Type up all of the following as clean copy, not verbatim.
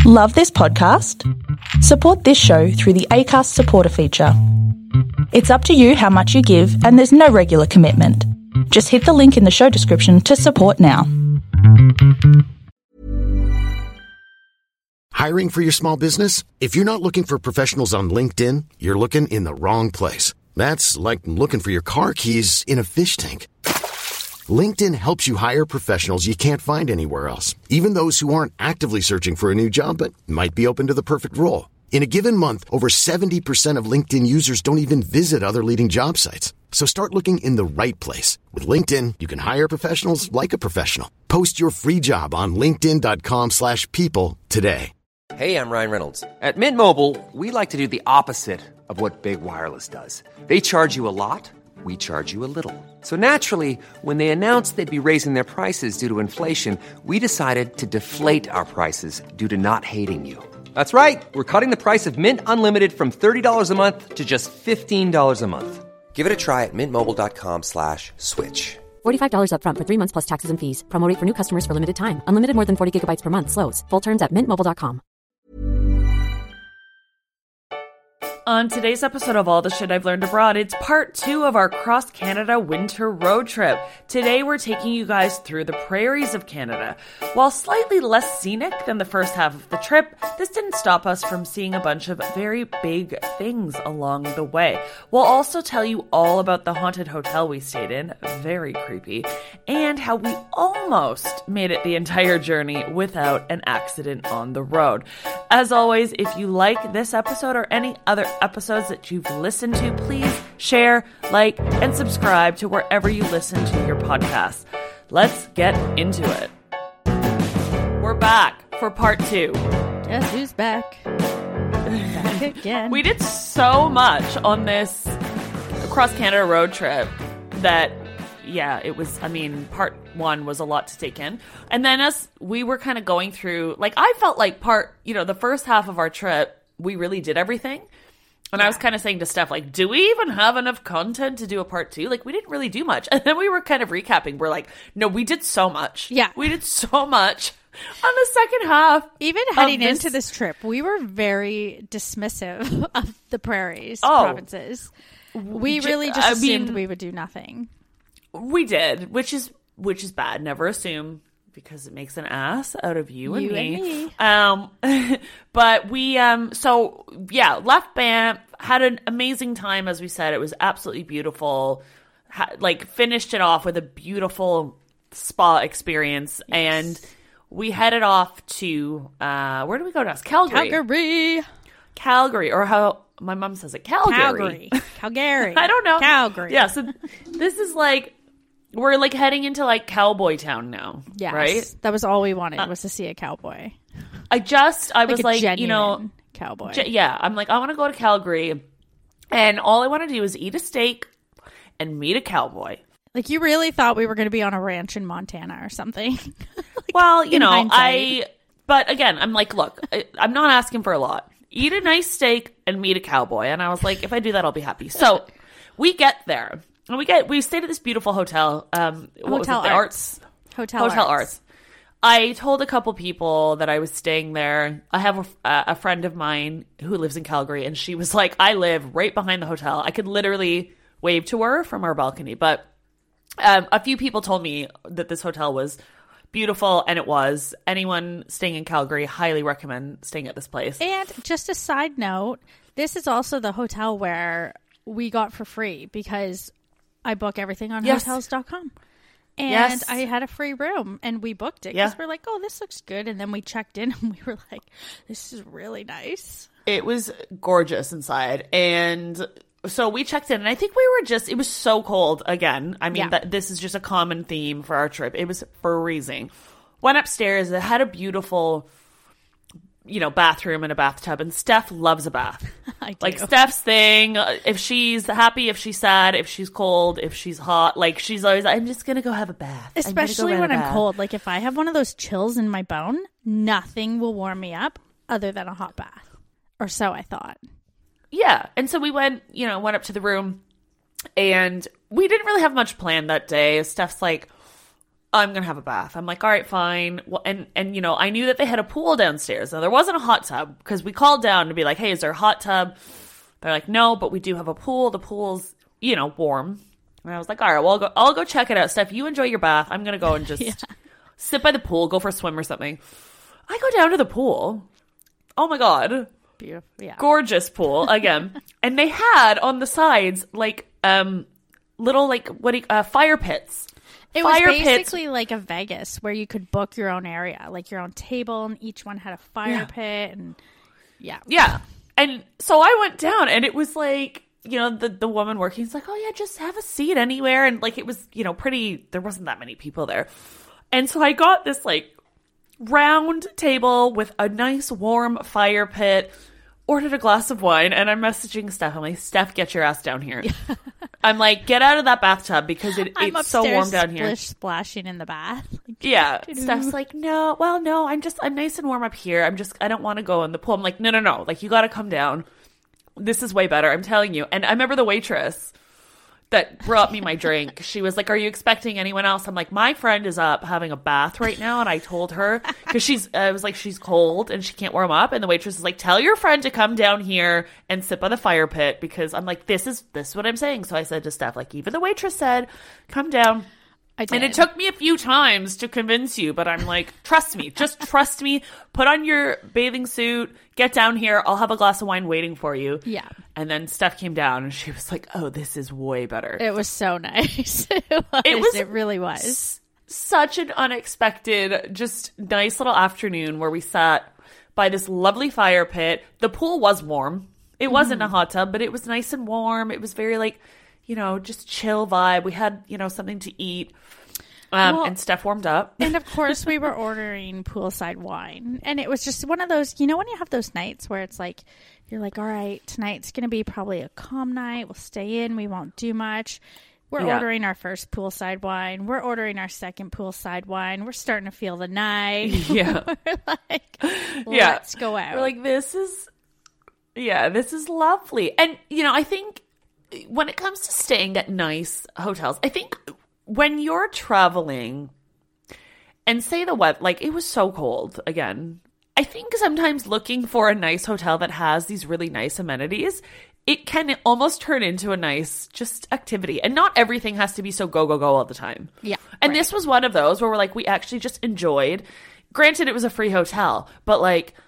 Love this podcast? Support this show through the Acast supporter feature. It's up to you how much you give, and there's no regular commitment. Just hit the link in the show description to support now. Hiring for your small business? If you're not looking for professionals on LinkedIn, you're looking in the wrong place. That's like looking for your car keys in a fish tank. LinkedIn helps you hire professionals you can't find anywhere else, even those who aren't actively searching for a new job but might be open to the perfect role. In a given month, over 70% of LinkedIn users don't even visit other leading job sites. So start looking in the right place. With LinkedIn, you can hire professionals like a professional. Post your free job on linkedin.com/people today. Hey, I'm Ryan Reynolds. At Mint Mobile, we like to do the opposite of what Big Wireless does. They charge you a lot. We charge you a little. So naturally, when they announced they'd be raising their prices due to inflation, we decided to deflate our prices due to not hating you. That's right. We're cutting the price of Mint Unlimited from $30 a month to just $15 a month. Give it a try at mintmobile.com/switch. $45 up front for 3 months plus taxes and fees. Promo rate for new customers for limited time. Unlimited more than 40 gigabytes per month. Slows full terms at mintmobile.com. On today's episode of All the Shit I've Learned Abroad, it's part 2 of our cross-Canada winter road trip. Today we're taking you guys through the prairies of Canada. While slightly less scenic than the first half of the trip, this didn't stop us from seeing a bunch of very big things along the way. We'll also tell you all about the haunted hotel we stayed in, very creepy, and how we almost made it the entire journey without an accident on the road. As always, if you like this episode or any other episodes that you've listened to, please share, like, and subscribe to wherever you listen to your podcasts. Let's get into it. We're back for part 2. Guess who's back? Back again. We did so much on this cross-Canada road trip that, yeah, it was, I mean, part 1 was a lot to take in. And then as we were kind of going through, like, I felt like the first half of our trip, we really did everything. And I was kind of saying to Steph, like, do we even have enough content to do a part 2? Like, we didn't really do much. And then we were kind of recapping. We're like, no, we did so much. Yeah. We did so much on the second half. Even heading into this trip, we were very dismissive of the prairies provinces. We really just assumed we would do nothing. We did, which is bad. Never assume, because it makes an ass out of you and me. But we, left Banff, had an amazing time, as we said. It was absolutely beautiful. Finished it off with a beautiful spa experience. Yes. And we headed off to, where do we go next? Calgary, or how my mom says it, Calgary. Calgary. I don't know. Calgary. Yeah, so this is we're heading into Cowboy Town now. Yes. Right? That was all we wanted, was to see a cowboy. I was genuine cowboy. I'm like, I want to go to Calgary, and all I want to do is eat a steak and meet a cowboy. Like, you really thought we were going to be on a ranch in Montana or something. Well, but again, I'm like, look, I'm not asking for a lot. Eat a nice steak and meet a cowboy. And I was like, if I do that, I'll be happy. So we get there. And we stayed at this beautiful hotel. Hotel Arts. I told a couple people that I was staying there. I have a friend of mine who lives in Calgary, and she was like, I live right behind the hotel. I could literally wave to her from our balcony. But a few people told me that this hotel was beautiful, and it was. Anyone staying in Calgary, highly recommend staying at this place. And just a side note, this is also the hotel where we got for free, because I book everything on hotels.com. And I had a free room, and we booked it because we're like, oh, this looks good. And then we checked in, and we were like, this is really nice. It was gorgeous inside. And so we checked in, and I think it was so cold again. I mean, this is just a common theme for our trip. It was freezing. Went upstairs. It had a beautiful, bathroom and a bathtub, and Steph loves a bath. I do. Like, Steph's thing, if she's happy, if she's sad, if she's cold, if she's hot, she's always, I'm just gonna go have a bath. Especially when I'm cold. Like, if I have one of those chills in my bone, nothing will warm me up other than a hot bath. Or so I thought. Yeah. And so we went up to the room, and we didn't really have much planned that day. Steph's like, I'm going to have a bath. I'm like, all right, fine. Well, and I knew that they had a pool downstairs. Now, there wasn't a hot tub because we called down to be like, hey, is there a hot tub? They're like, no, but we do have a pool. The pool's, warm. And I was like, all right, well, I'll go check it out. Steph, you enjoy your bath. I'm going to go and just sit by the pool, go for a swim or something. I go down to the pool. Oh, my God. Beautiful. Yeah. Gorgeous pool, again. And they had on the sides, little, fire pits. It was basically like a Vegas where you could book your own area, like your own table, and each one had a fire pit. And Yeah. And so I went down, and it was like, the woman working is like, oh, yeah, just have a seat anywhere. And, it was, pretty, there wasn't that many people there. And so I got this, round table with a nice warm fire pit, ordered a glass of wine, and I'm messaging Steph. I'm like, Steph, get your ass down here. I'm like, get out of that bathtub because it's so warm down here. Splashing in the bath. Steph's like, no, I'm nice and warm up here. I don't want to go in the pool. I'm like, no. You got to come down. This is way better. I'm telling you. And I remember the waitress that brought me my drink. She was like, are you expecting anyone else? I'm like, my friend is up having a bath right now. And I told her, because I was like, she's cold and she can't warm up. And the waitress is like, tell your friend to come down here and sit by the fire pit, because I'm like, this is what I'm saying. So I said to Steph, even the waitress said, come down. I did. And it took me a few times to convince you, but I'm like, trust me, just trust me. Put on your bathing suit, get down here. I'll have a glass of wine waiting for you. Yeah. And then Steph came down and she was like, oh, this is way better. It was so nice. It really was. Such an unexpected, just nice little afternoon where we sat by this lovely fire pit. The pool was warm. It wasn't a hot tub, but it was nice and warm. It was very just chill vibe. We had, something to eat. And Steph warmed up. And of course we were ordering poolside wine. And it was just one of those, when you have those nights where it's like, you're like, all right, tonight's going to be probably a calm night. We'll stay in. We won't do much. We're ordering our first poolside wine. We're ordering our second poolside wine. We're starting to feel the night. Yeah. We're like, let's go out. We're like, this is lovely. And, I think when it comes to staying at nice hotels, I think when you're traveling and say the weather, it was so cold again, I think sometimes looking for a nice hotel that has these really nice amenities, it can almost turn into a nice just activity. And not everything has to be so go, go, go all the time. Yeah. And this was one of those where we're like, we actually just enjoyed, granted it was a free hotel, but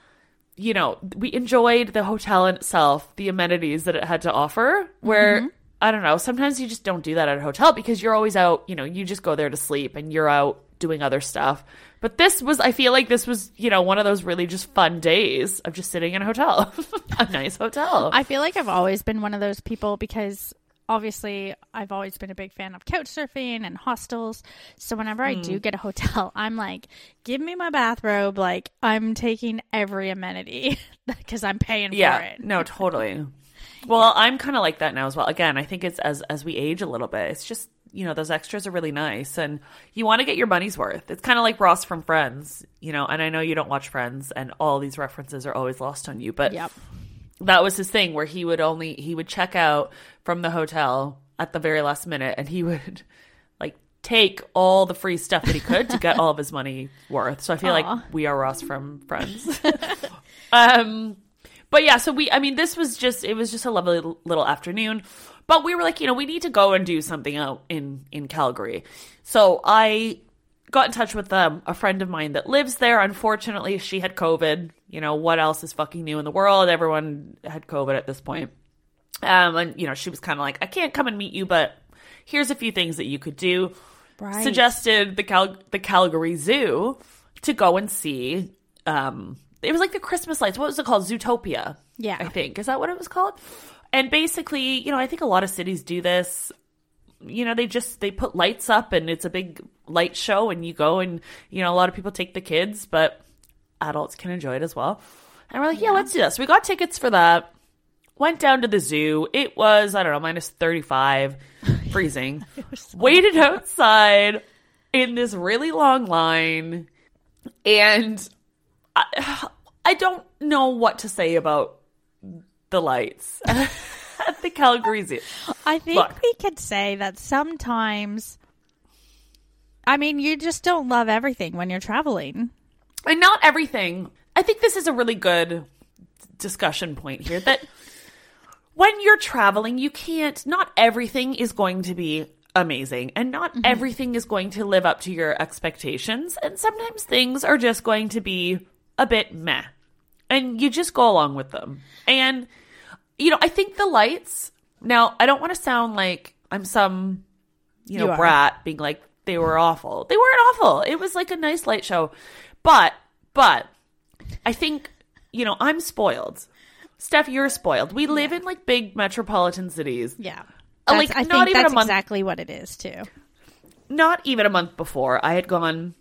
we enjoyed the hotel in itself, the amenities that it had to offer, where, I don't know, sometimes you just don't do that at a hotel because you're always out, you just go there to sleep and you're out doing other stuff. But I feel like this was, one of those really just fun days of just sitting in a hotel, a nice hotel. I feel like I've always been one of those people because obviously I've always been a big fan of couch surfing and hostels. So whenever I do get a hotel, I'm like, give me my bathrobe. I'm taking every amenity because I'm paying for it. Yeah, no, totally. Well, I'm kind of like that now as well. Again, I think it's as we age a little bit, it's just, those extras are really nice and you want to get your money's worth. It's kind of like Ross from Friends, and I know you don't watch Friends and all these references are always lost on you, but that was his thing where he would check out from the hotel at the very last minute and he would take all the free stuff that he could to get all of his money worth. So I feel like we are Ross from Friends. But yeah, so this was just a lovely little afternoon. But we were like, we need to go and do something out in Calgary. So I got in touch with a friend of mine that lives there. Unfortunately, she had COVID. What else is fucking new in the world? Everyone had COVID at this point. And, she was kind of like, I can't come and meet you, but here's a few things that you could do. Right. Suggested the Calgary Zoo to go and see. It was like the Christmas lights. What was it called? Zootopia. Yeah. I think. Is that what it was called? And basically, I think a lot of cities do this. They put lights up and it's a big light show and you go and, a lot of people take the kids, but adults can enjoy it as well. And we're like, yeah, let's do this. So we got tickets for that. Went down to the zoo. It was, I don't know, minus 35, freezing. Waited outside in this really long line. And I don't know what to say about the lights at the Calgary Zoo. I think we could say that sometimes I mean, you just don't love everything when you're traveling. And not everything. I think this is a really good discussion point here, that when you're traveling, not everything is going to be amazing, and not everything is going to live up to your expectations. And sometimes things are just going to be a bit meh, and you just go along with them. And, I think the lights, now, I don't want to sound like I'm some, brat being like, they were awful. They weren't awful. It was like a nice light show. But I think, I'm spoiled. Steph, you're spoiled. We live in like big metropolitan cities. Yeah. I think that's exactly what it is too. Not even a month before, I had gone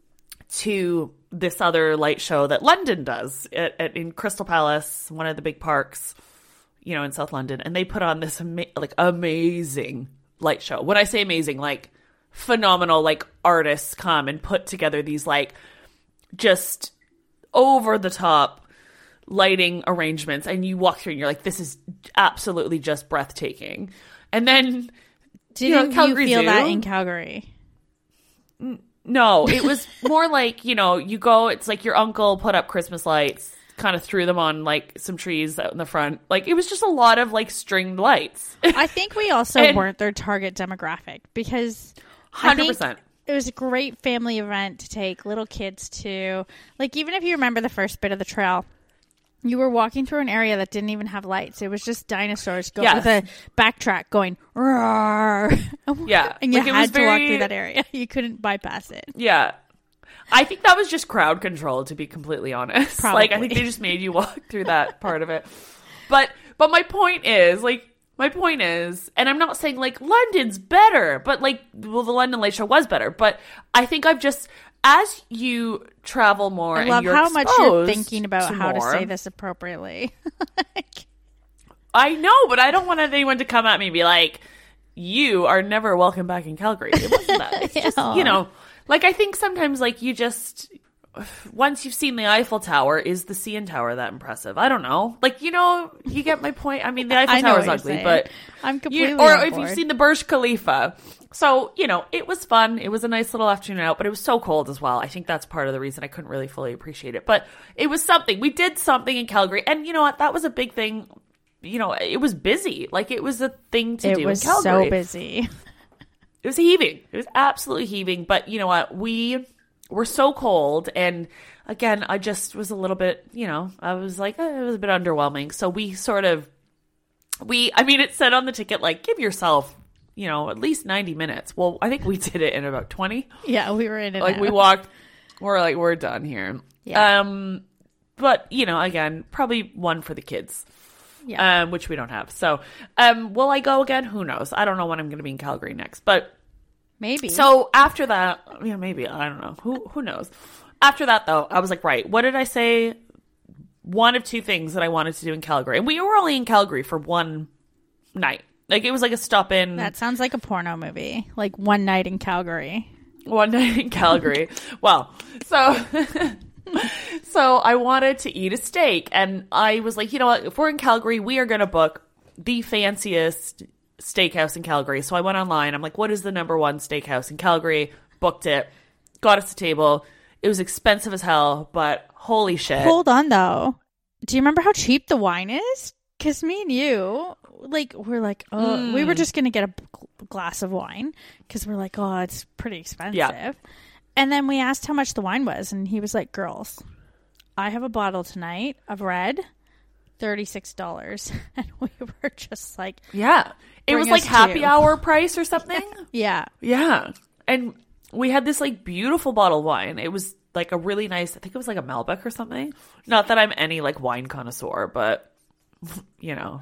to this other light show that London does in Crystal Palace, one of the big parks, in South London. And they put on this amazing light show. When I say amazing, like phenomenal, like artists come and put together these like just over the top lighting arrangements, and you walk through and you're like, this is absolutely just breathtaking. And then didn't you feel that in Calgary? No, it was more like, you go, it's like your uncle put up Christmas lights, kind of threw them on like some trees out in the front. Like it was just a lot of like stringed lights. I think we also weren't their target demographic, because 100%. It was a great family event to take little kids to. Like, even if you remember the first bit of the trail, you were walking through an area that didn't even have lights. It was just dinosaurs with a backtrack going, roar. Yeah. And you had to walk through that area. You couldn't bypass it. Yeah. I think that was just crowd control, to be completely honest. Probably. Like, I think they just made you walk through that part of it. But my point is, and I'm not saying like London's better, but the London Light Show was better. But I think as you travel more, I love how much you're thinking about how to say this appropriately. I know, but I don't want anyone to come at me and be like, you are never welcome back in Calgary. It wasn't that. It's just, I think sometimes you just, once you've seen the Eiffel Tower, is the CN Tower that impressive? I don't know. You get my point. I mean, the Eiffel Tower is ugly, but I'm completely or on if board. you've seen the Burj Khalifa. So, it was fun. It was a nice little afternoon out, but it was so cold as well. I think that's part of the reason I couldn't really fully appreciate it. But it was something. We did something in Calgary. And you know what? That was a big thing. It was busy. It was a thing to do in Calgary. It was so busy. It was heaving. It was absolutely heaving. But you know what? We were so cold. And again, I just was a little bit, I was like, it was a bit underwhelming. So we sort of, it said on the ticket, give yourself, at least 90 minutes. Well, I think we did it in about 20. Yeah, we were in it. We walked, we're done here. Yeah. But, again, probably one for the kids. Yeah. Which we don't have. So, will I go again? Who knows? I don't know when I'm going to be in Calgary next, but maybe. So after that, maybe, I don't know. Who knows? After that, though, I was like, right, what did I say? One of two things that I wanted to do in Calgary. And we were only in Calgary for one night. It was like a stop in. That sounds like a porno movie. One night in Calgary. One night in Calgary. Well, so I wanted to eat a steak. And I was like, you know what? If we're in Calgary, we are going to book the fanciest steakhouse in Calgary. So I went online. I'm like, what is the number one steakhouse in Calgary? Booked it. Got us a table. It was expensive as hell, but holy shit. Hold on, though. Do you remember how cheap the wine is? Because me and you, we're like, oh, we were just going to get a glass of wine because we're like, oh, it's pretty expensive. Yeah. And then we asked how much the wine was, and he was like, girls, I have a bottle tonight of red, $36. And we were just like, yeah. It was like happy hour price or something. Yeah. Yeah. And we had this beautiful bottle of wine. It was a really nice, I think it was a Malbec or something. Not that I'm any wine connoisseur, but Yeah.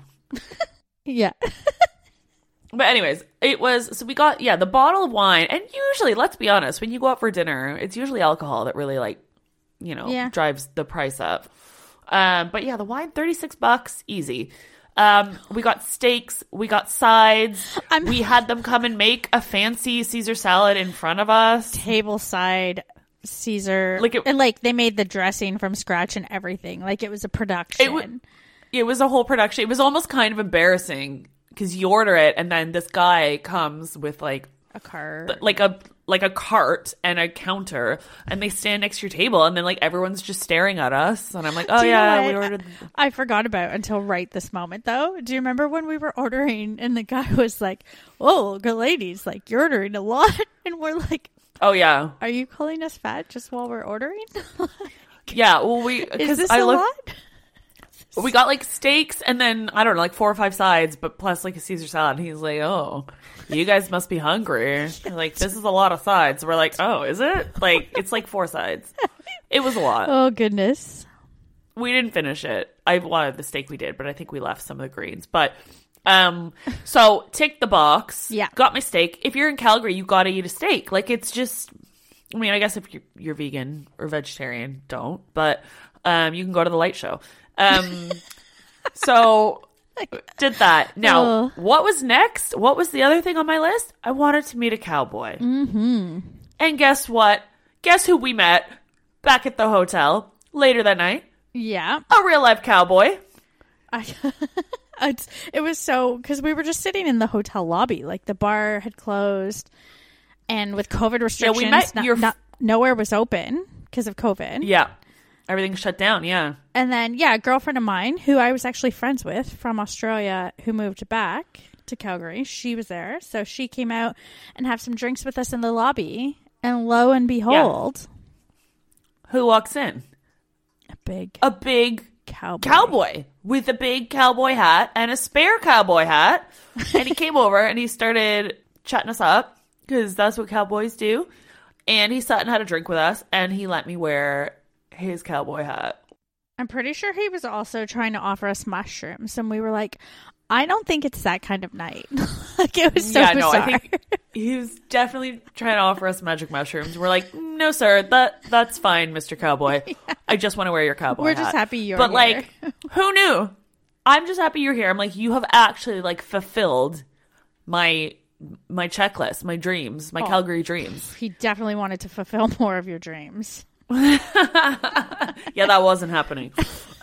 But anyways, it was, so we got, the bottle of wine. And usually, let's be honest, when you go out for dinner, it's usually alcohol that really drives the price up. But yeah, the wine, $36, easy. We got steaks, we got sides. We had them come and make a fancy Caesar salad in front of us. Tableside Caesar. And they made the dressing from scratch and everything. It was a production. It was a whole production. It was almost kind of embarrassing because you order it and then this guy comes with a car, like a cart and a counter, and they stand next to your table, and then like everyone's just staring at us, and I'm like, oh yeah, we ordered. I forgot about until right this moment though. Do you remember when we were ordering and the guy was like, oh, good ladies, like you're ordering a lot, and we're like, oh yeah, are you calling us fat just while we're ordering? Yeah, well is this a lot? We got like steaks and then I don't know, like 4 or 5 sides, but plus like a Caesar salad. And he's like, oh, you guys must be hungry. Like, this is a lot of sides. We're like, oh, is it? Like, it's like 4 sides. It was a lot. Oh goodness. We didn't finish it. I wanted the steak, we did, but I think we left some of the greens. But so tick the box. Yeah, got my steak. If you're in Calgary, you got to eat a steak. Like, it's just, I mean, I guess if you're vegan or vegetarian, don't. But you can go to the light show. So did that. Now, what was next? What was the other thing on my list? I wanted to meet a cowboy. Mm-hmm. And guess what? Guess who we met back at the hotel later that night? Yeah. A real life cowboy. It was so, because we were just sitting in the hotel lobby. Like, the bar had closed, and with COVID restrictions, nowhere was open because of COVID. Yeah. Everything shut down, yeah. And then, yeah, a girlfriend of mine who I was actually friends with from Australia who moved back to Calgary, she was there. So she came out and had some drinks with us in the lobby. And lo and behold. Yeah. Who walks in? A big cowboy with a big cowboy hat and a spare cowboy hat. And he came over and he started chatting us up because that's what cowboys do. And he sat and had a drink with us and he let me wear his cowboy hat. I'm pretty sure he was also trying to offer us mushrooms, and we were like, I don't think it's that kind of night. Like, it was so bizarre. No, I think he was definitely trying to offer us magic mushrooms. We're like, no, sir, that's fine, Mr. Cowboy. Yeah. I just want to wear your cowboy hat. We're just happy you're here. But like, who knew? I'm just happy you're here. I'm like, you have actually like fulfilled my checklist, my dreams, my Calgary dreams. He definitely wanted to fulfill more of your dreams. Yeah, that wasn't happening.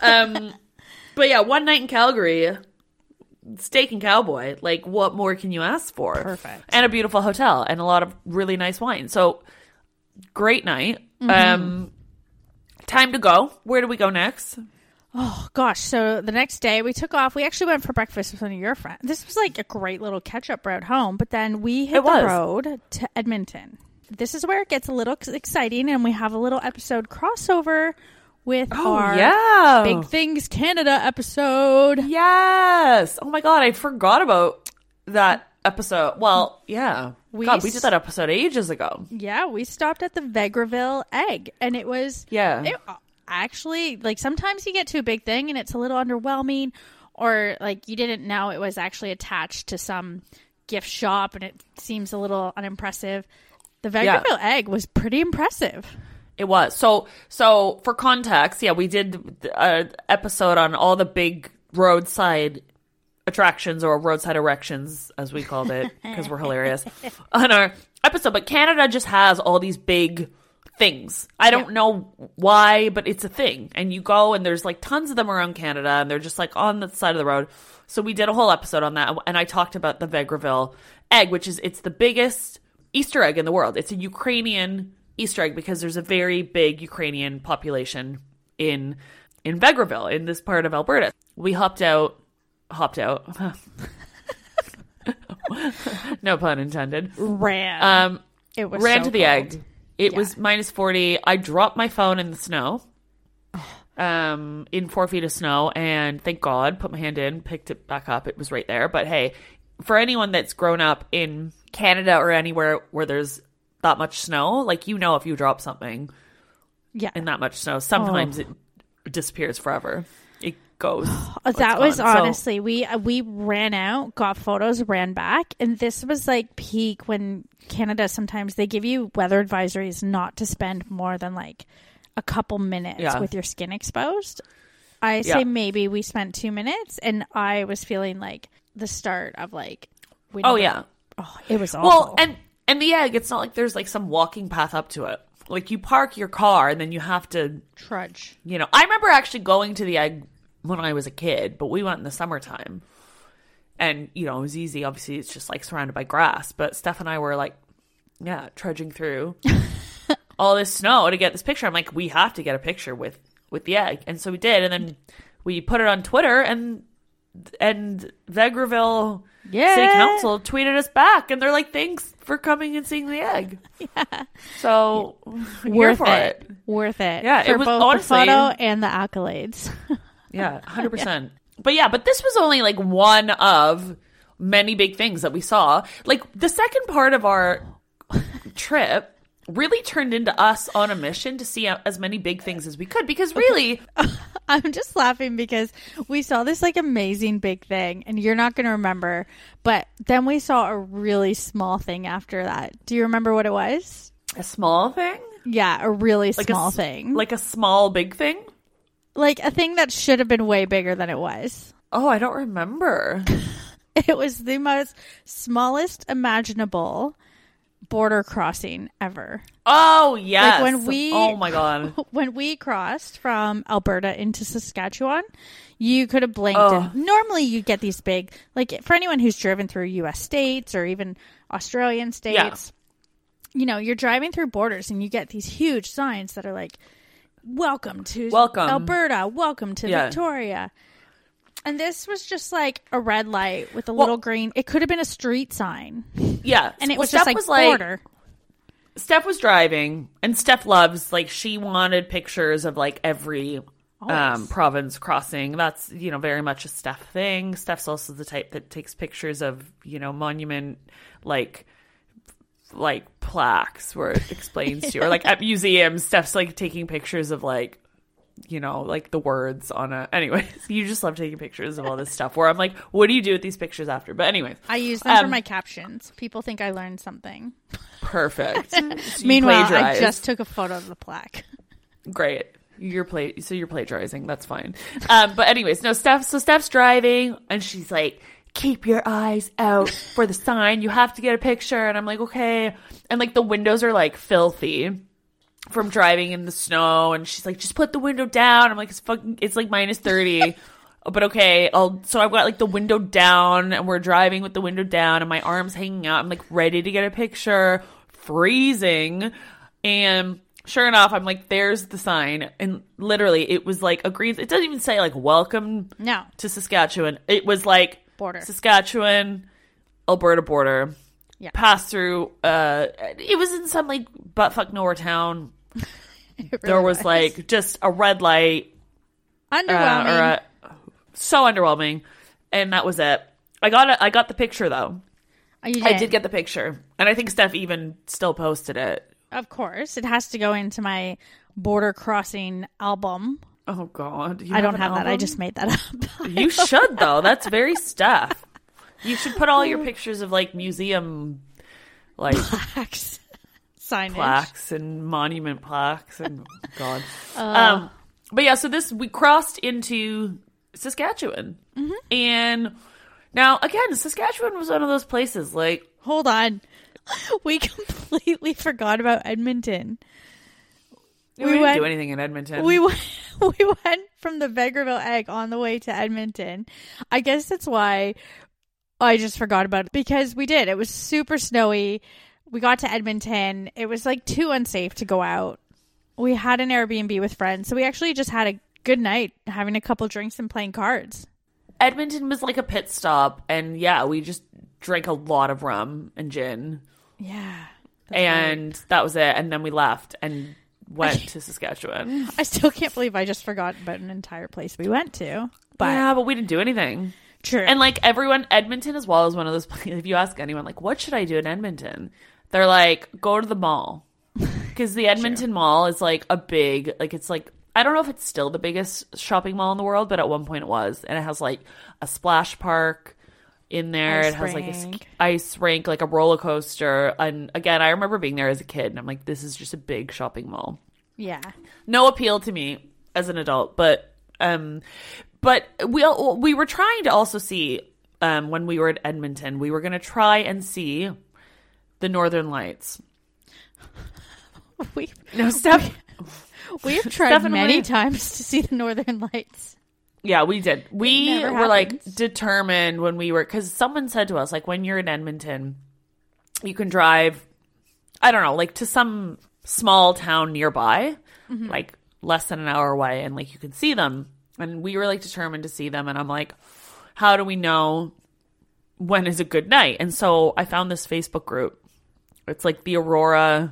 But yeah, one night in Calgary, steak and cowboy. Like, what more can you ask for? Perfect. And a beautiful hotel and a lot of really nice wine. So, great night. Mm-hmm. Time to go. Where do we go next? Oh, gosh. So, the next day, we took off. We actually went for breakfast with one of your friends. This was like a great little catch-up route home. But then we hit the road to Edmonton. This is where it gets a little exciting, and we have a little episode crossover with our Big Things Canada episode. Yes. Oh my God, I forgot about that episode. Well, yeah. We did that episode ages ago. Yeah, we stopped at the Vegreville Egg, and it was... Yeah. Actually, like, sometimes you get to a big thing, and it's a little underwhelming, or, like, you didn't know it was actually attached to some gift shop, and it seems a little unimpressive. The Vegreville Egg was pretty impressive. It was. So for context, yeah, we did an episode on all the big roadside attractions, or roadside erections, as we called it, because we're hilarious, on our episode. But Canada just has all these big things. I don't know why, but it's a thing. And you go, and there's like tons of them around Canada, and they're just like on the side of the road. So we did a whole episode on that, and I talked about the Vegreville Egg, it's the biggest Easter egg in the world. It's a Ukrainian Easter egg because there's a very big Ukrainian population in Vegreville, in this part of Alberta. We hopped out. No pun intended. Ran. It was ran so to the cold. egg. It was -40. I dropped my phone in the snow. In 4 feet of snow, and thank God, put my hand in, picked it back up. It was right there. But hey, for anyone that's grown up in Canada or anywhere where there's that much snow, like, you know, if you drop something in that much snow, sometimes it disappears forever. It goes. That was gone. Honestly, we ran out, got photos, ran back, and this was like peak when Canada, sometimes they give you weather advisories not to spend more than like a couple minutes with your skin exposed. I say maybe we spent 2 minutes, and I was feeling like the start of like winter. It was awful. Well, and the egg, it's not like there's like some walking path up to it. Like, you park your car and then you have to trudge. You know, I remember actually going to the egg when I was a kid, but we went in the summertime, and you know, it was easy. Obviously, it's just like surrounded by grass. But Steph and I were like trudging through all this snow to get this picture. I'm like, we have to get a picture with the egg. And so we did. And then we put it on Twitter, and Vegreville City Council tweeted us back. And they're like, thanks for coming and seeing the egg. Yeah. So worth it. Worth it. Yeah. For it was both honestly, the photo and the accolades. Yeah, 100%. But this was only like one of many big things that we saw. Like the second part of our trip really turned into us on a mission to see as many big things as we could, because really I'm just laughing because we saw this like amazing big thing, and you're not going to remember, but then we saw a really small thing after that. Do you remember what it was? A small thing? Yeah, a really small thing. Like a small big thing? Like a thing that should have been way bigger than it was. Oh, I don't remember. It was the most smallest imaginable border crossing ever. Oh, yes. Like oh my God. When we crossed from Alberta into Saskatchewan, you could have blinked. And normally you get these big, like for anyone who's driven through U.S. states or even Australian states, you're driving through borders and you get these huge signs that are like, welcome to Alberta, welcome to Victoria. And this was just like a red light with a little green. It could have been a street sign. Yeah. And it was just like border. Steph was driving, and Steph loves, like, she wanted pictures of like every province crossing. That's, very much a Steph thing. Steph's also the type that takes pictures of, monument, like plaques where it explains to you, or like at museums, Steph's like taking pictures of like, like the words on a, anyways, you just love taking pictures of all this stuff where I'm like, what do you do with these pictures after? But anyways, I use them for my captions. People think I learned something. Perfect. So meanwhile, I just took a photo of the plaque. Great. You're plagiarizing. That's fine. But anyways, no, Steph's driving, and she's like, keep your eyes out for the sign. You have to get a picture. And I'm like, okay. And like the windows are like filthy from driving in the snow. And she's like, just put the window down. I'm like, it's like minus 30. But okay. So I've got like the window down, and we're driving with the window down and my arms hanging out. I'm like ready to get a picture, freezing. And sure enough, I'm like, there's the sign. And literally it was like a green, it doesn't even say like welcome to Saskatchewan. It was like, border. Saskatchewan, Alberta border. Yeah. Pass through. It was in some like buttfuck nowhere town. Really there was like just a red light. Underwhelming. So underwhelming, and that was it. I got the picture though. Oh, you did? I did get the picture, and I think Steph even still posted it. Of course, it has to go into my border crossing album. Oh God, I don't have that. I just made that up. You should though. That's very Steph. You should put all your pictures of like museum, like plaques, signage, plaques, and monument plaques, and God. But yeah, so we crossed into Saskatchewan, and now again, Saskatchewan was one of those places. Like, hold on, we completely forgot about Edmonton. We didn't do anything in Edmonton. We went from the Vegreville Egg on the way to Edmonton. I guess that's why I just forgot about it, because we did. It was super snowy. We got to Edmonton. It was like too unsafe to go out. We had an Airbnb with friends, so we actually just had a good night having a couple drinks and playing cards. Edmonton was like a pit stop, and yeah, we just drank a lot of rum and gin. Yeah. And that was it. And then we left and went to Saskatchewan. I still can't believe I just forgot about an entire place we went to. But yeah, but we didn't do anything. True. And like Edmonton as well is one of those places, if you ask anyone, like, what should I do in Edmonton? They're like, go to the mall. Because the Edmonton Mall is like a big, like, it's like, I don't know if it's still the biggest shopping mall in the world, but at one point it was. And it has like a splash park in there. It has like a ice rink, like a roller coaster. And again, I remember being there as a kid, and I'm like, this is just a big shopping mall. Yeah. No appeal to me as an adult, but we were trying to also see, when we were at Edmonton, we were going to try and see the Northern Lights. We've tried many times to see the Northern Lights. Yeah, we did. We were like determined when we were, because someone said to us, like, when you're in Edmonton, you can drive I don't know, like to some small town nearby, like less than an hour away, and like you can see them. And we were like determined to see them. And I'm like, how do we know when is a good night? And so I found this Facebook group. It's like the Aurora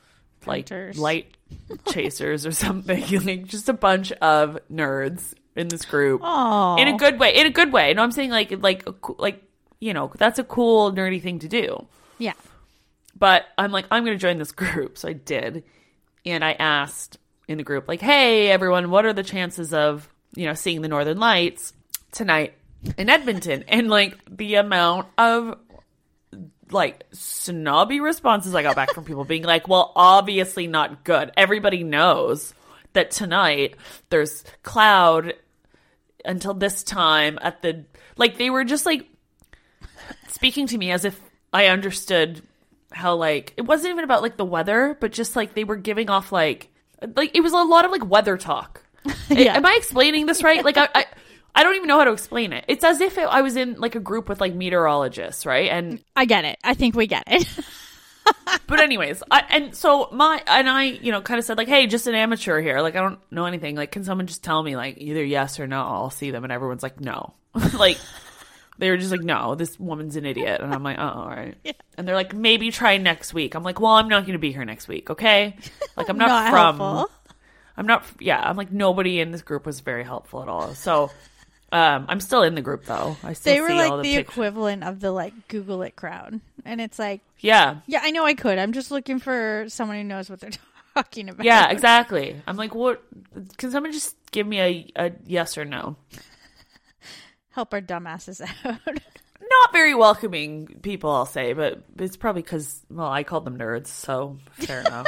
light chasers or something. Like just a bunch of nerds in this group. Aww. In a good way. In a good way. No, I'm saying like you know, that's a cool nerdy thing to do. Yeah. But I'm like, I'm going to join this group. So I did. And I asked in the group, like, hey, everyone, what are the chances of, you know, seeing the Northern Lights tonight in Edmonton? And like the amount of like snobby responses I got back from people being like, well, obviously not good. Everybody knows that tonight there's cloud until this time at the, like, they were just like speaking to me as if I understood how, like, it wasn't even about like the weather, but just like they were giving off like it was a lot of like weather talk. Yeah. Am I explaining this right? Like I don't even know how to explain it. It's as if I was in like a group with like meteorologists, right? And I get it. I think we get it. But anyways, I you know, kind of said like, hey, just an amateur here. Like, I don't know anything. Like, can someone just tell me like either yes or no? I'll see them. And everyone's like, no. Like, they were just like, no, this woman's an idiot. And I'm like, oh, all right. Yeah. And they're like, maybe try next week. I'm like, well, I'm not going to be here next week. Okay. Like, I'm not helpful. I'm like, nobody in this group was very helpful at all. So, I'm still in the group though. I still they were see like all the the pictures. equivalent of the like Google it crowd, and it's like, yeah, I know I could. I'm just looking for someone who knows what they're talking about. Yeah, exactly. I'm like, what? Can someone just give me a yes or no? Help our dumbasses out. Not very welcoming people, I'll say, but it's probably because, well, I called them nerds, so fair enough.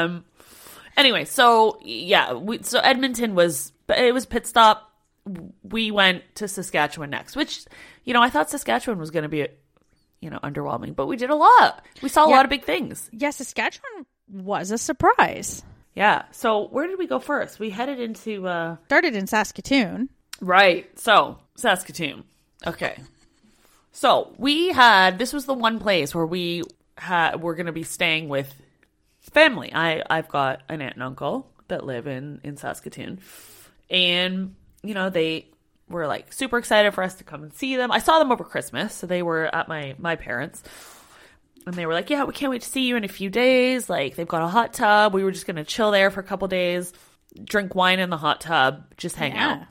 Anyway, so yeah, so Edmonton was pit stop. We went to Saskatchewan next, which, you know, I thought Saskatchewan was going to be, you know, underwhelming, but we did a lot. We saw a lot of big things. Yeah, Saskatchewan was a surprise. Yeah. So where did we go first? We headed into... Started in Saskatoon. Right. So, Saskatoon. Okay. So, this was the one place where we're going to be staying with family. I've got an aunt and uncle that live in Saskatoon. And... you know, they were like super excited for us to come and see them. I saw them over Christmas, so they were at my parents'. And they were like, yeah, we can't wait to see you in a few days. Like, they've got a hot tub. We were just going to chill there for a couple days, drink wine in the hot tub, just hang out.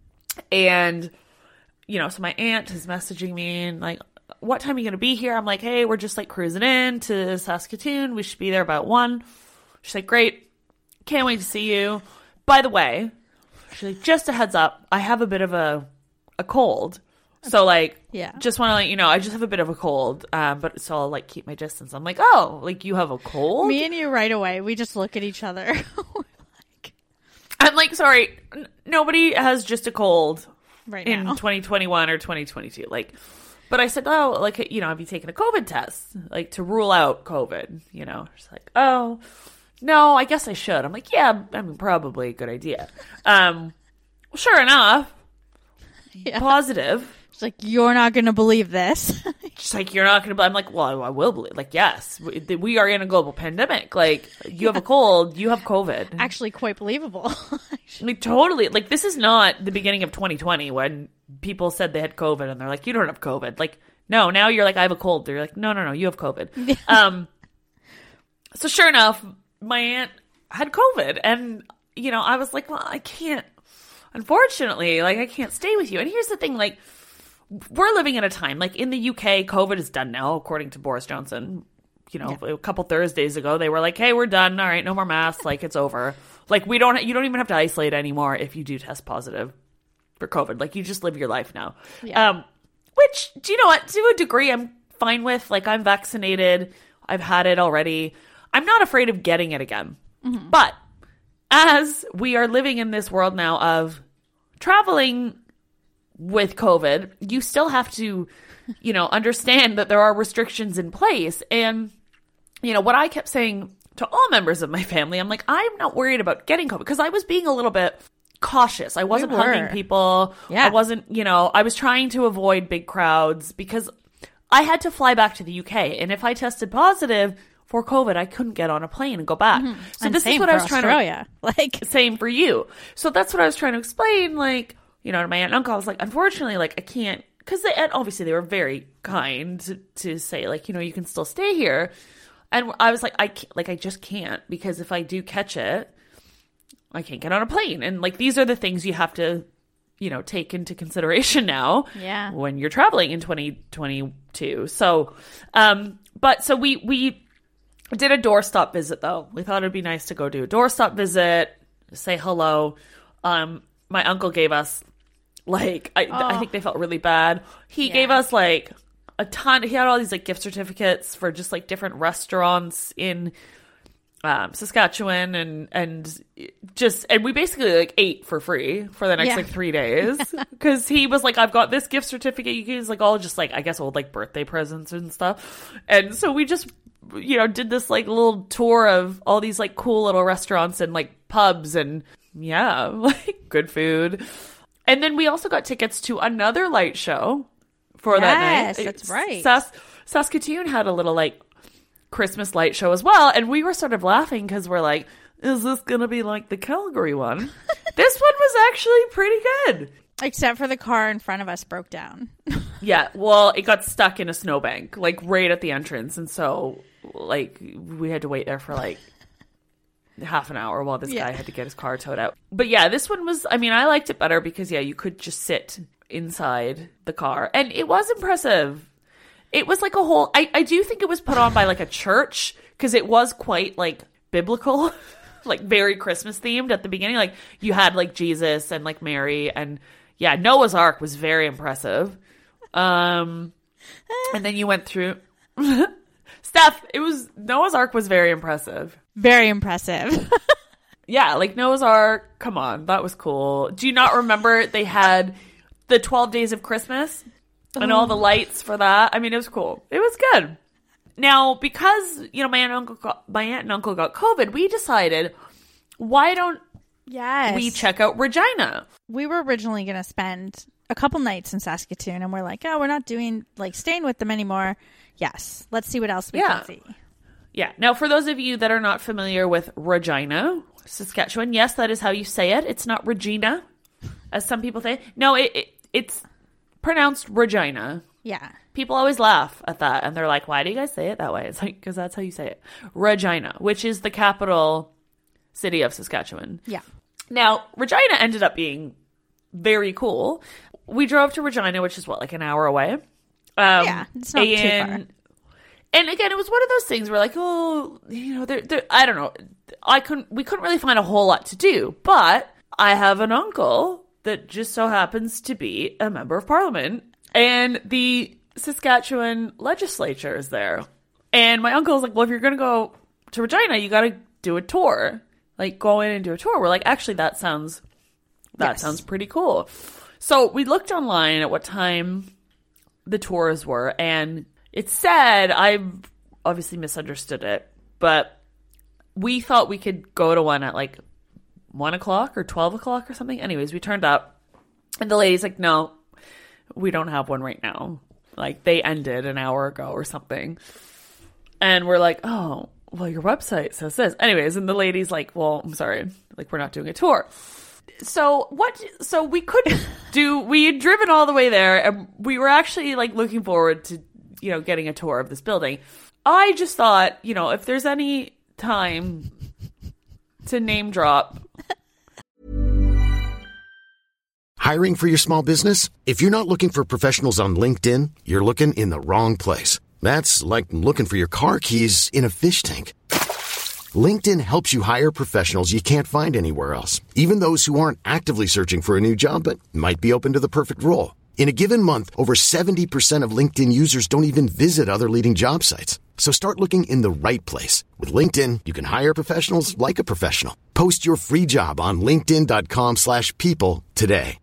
And, you know, so my aunt is messaging me and like, what time are you going to be here? I'm like, hey, we're just like cruising in to Saskatoon. We should be there about 1. She's like, great. Can't wait to see you. By the way... she's like, just a heads up, I have a bit of a cold. So, like, just want to let you know, I just have a bit of a cold. But so I'll, like, keep my distance. I'm like, oh, like, you have a cold? Me and you right away, we just look at each other. I'm like, sorry, nobody has just a cold right in now. 2021 or 2022. Like, but I said, oh, like, you know, have you taken a COVID test? Like, to rule out COVID, you know? She's like, oh... no, I guess I should. I'm like, yeah, I mean, probably a good idea. Sure enough, positive. She's like, you're not going to believe this. She's like, you're not going to believe. I'm like, well, I will believe. Like, yes, we are in a global pandemic. Like, you have a cold, you have COVID. Actually, quite believable. Like, totally. Like, this is not the beginning of 2020 when people said they had COVID and they're like, you don't have COVID. Like, no, now you're like, I have a cold. They're like, no, you have COVID. So sure enough, my aunt had COVID, and, you know, I was like, well, I can't, unfortunately, like, I can't stay with you. And here's the thing, like, we're living in a time, like, in the UK, COVID is done now, according to Boris Johnson. You know, a couple Thursdays ago, they were like, hey, we're done. All right, no more masks. Like, it's over. Like, you don't even have to isolate anymore if you do test positive for COVID. Like, you just live your life now. Yeah. Which, do you know what? To a degree, I'm fine with. Like, I'm vaccinated. I've had it already. I'm not afraid of getting it again. Mm-hmm. But as we are living in this world now of traveling with COVID, you still have to, you know, understand that there are restrictions in place. And, you know, what I kept saying to all members of my family, I'm like, I'm not worried about getting COVID, because I was being a little bit cautious. I wasn't hugging people. Yeah. I wasn't, you know, I was trying to avoid big crowds because I had to fly back to the UK. And if I tested positive for COVID, I couldn't get on a plane and go back. Mm-hmm. So and this is what I was Australia. Same for you. So that's what I was trying to explain, like, you know, to my aunt and uncle. I was like, unfortunately, like, I can't, because obviously they were very kind to say, like, you know, you can still stay here. And I was like, I just can't, because if I do catch it, I can't get on a plane. And like, these are the things you have to, you know, take into consideration now when you're traveling in 2022. So, so we did a doorstop visit, though. We thought it'd be nice to go do a doorstop visit, say hello. My uncle gave us, like, I think they felt really bad. He gave us, like, a ton. He had all these, like, gift certificates for just, like, different restaurants in Saskatchewan, and we basically, like, ate for free for the next like 3 days, because he was like, I've got this gift certificate. You can use, like, all just, like, I guess old, like, birthday presents and stuff. And so we just, you know, did this, like, little tour of all these, like, cool little restaurants and, like, pubs, and like, good food. And then we also got tickets to another light show for that night. Yes, that's right. Saskatoon had a little, like, Christmas light show as well, and we were sort of laughing because we're like, is this gonna be like the Calgary one? This one was actually pretty good, except for the car in front of us broke down. Yeah, well, it got stuck in a snowbank, like, right at the entrance, and so, like, we had to wait there for like half an hour while this guy had to get his car towed out. But yeah, this one was, I mean, I liked it better because you could just sit inside the car, and it was impressive. It was like a whole, I do think it was put on by like a church, because it was quite like biblical, like very Christmas themed at the beginning. Like, you had like Jesus and like Mary, and Noah's Ark was very impressive. And then you went through Steph, Noah's Ark was very impressive. Very impressive. Yeah, like Noah's Ark, come on, that was cool. Do you not remember they had the 12 Days of Christmas? And all the lights for that. I mean, it was cool. It was good. Now, because, you know, my aunt and uncle got COVID, we decided, why don't we check out Regina? We were originally going to spend a couple nights in Saskatoon, and we're like, oh, we're not doing, like, staying with them anymore. Yes, let's see what else we can see. Yeah. Now, for those of you that are not familiar with Regina, Saskatchewan, yes, that is how you say it. It's not Regina, as some people say. No, it's pronounced Regina. Yeah. People always laugh at that, and they're like, why do you guys say it that way? It's like, because that's how you say it. Regina, which is the capital city of Saskatchewan. Yeah. Now, Regina ended up being very cool. We drove to Regina, which is, like an hour away. It's not too far. And again, it was one of those things where, like, oh, you know, I don't know. We couldn't really find a whole lot to do, but I have an uncle that just so happens to be a member of parliament, and the Saskatchewan legislature is there. And my uncle was like, well, if you're going to go to Regina, you got to do a tour. Like, go in and do a tour. We're like, actually, that sounds pretty cool. So we looked online at what time the tours were, and it said, I obviously misunderstood it, but we thought we could go to one at like 1 o'clock or 12 o'clock or something. Anyways, we turned up, and the lady's like, no, we don't have one right now. Like, they ended an hour ago or something. And we're like, oh, well, your website says this. Anyways, and the lady's like, well, I'm sorry, like, we're not doing a tour. So we couldn't we had driven all the way there, and we were actually like looking forward to, you know, getting a tour of this building. I just thought, you know, if there's any time to name drop. Hiring for your small business? If you're not looking for professionals on LinkedIn, you're looking in the wrong place. That's like looking for your car keys in a fish tank. LinkedIn helps you hire professionals you can't find anywhere else, even those who aren't actively searching for a new job but might be open to the perfect role. In a given month, over 70% of LinkedIn users don't even visit other leading job sites. So start looking in the right place. With LinkedIn, you can hire professionals like a professional. Post your free job on linkedin.com/people today.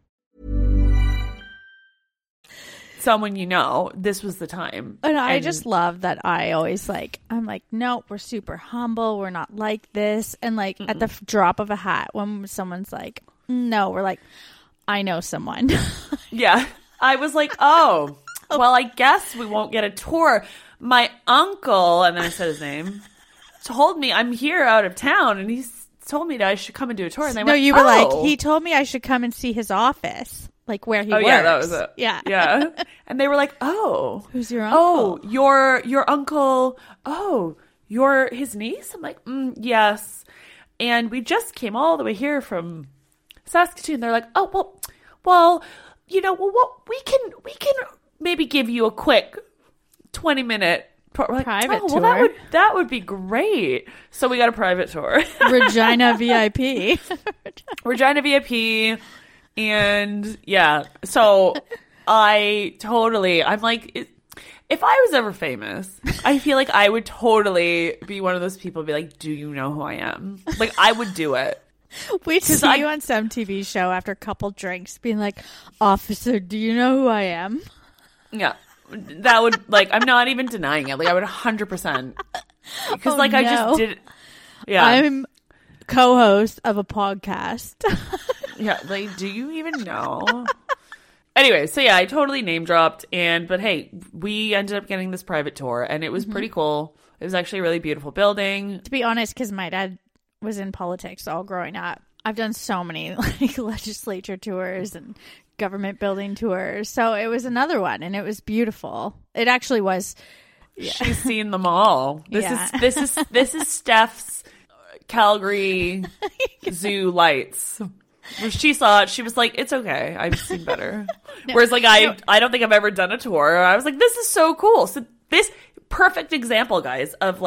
Someone you know, this was the time. And I just love that I always I'm like, no, we're super humble. We're not like this. And like at the drop of a hat, when someone's like, no, we're like, I know someone. Yeah. I was like, oh, well, I guess we won't get a tour. My uncle, and then I said his name, told me I'm here out of town, and he told me that I should come and do a tour. And you were like, he told me I should come and see his office, like where he works. Yeah, that was it. Yeah. And they were like, oh, who's your uncle? Oh, your uncle. Oh, you're his niece? I'm like, yes. And we just came all the way here from Saskatoon. They're like, oh, well, we can maybe give you a quick 20-minute private tour. Well, that would be great. So we got a private tour. Regina VIP. Regina VIP. And yeah, so I'm like, if I was ever famous, I feel like I would totally be one of those people, be like, do you know who I am? Like, I would do it. We'd see you on some TV show after a couple drinks being like, officer, do you know who I am? Yeah. That would, like, I'm not even denying it. Like, I would 100%. Because, I just did. Yeah. I'm co-host of a podcast. Yeah. Like, do you even know? Anyway, so yeah, I totally name dropped. But hey, we ended up getting this private tour, and it was pretty cool. It was actually a really beautiful building. To be honest, because my dad was in politics all growing up, I've done so many legislature tours and government building tours. So it was another one, and it was beautiful. It actually was. Yeah. She's seen them all. This is Steph's Calgary Zoo lights. When she saw it, she was like, it's okay. I've seen better. No, whereas I don't think I've ever done a tour. I was like, this is so cool. So this perfect example, guys, of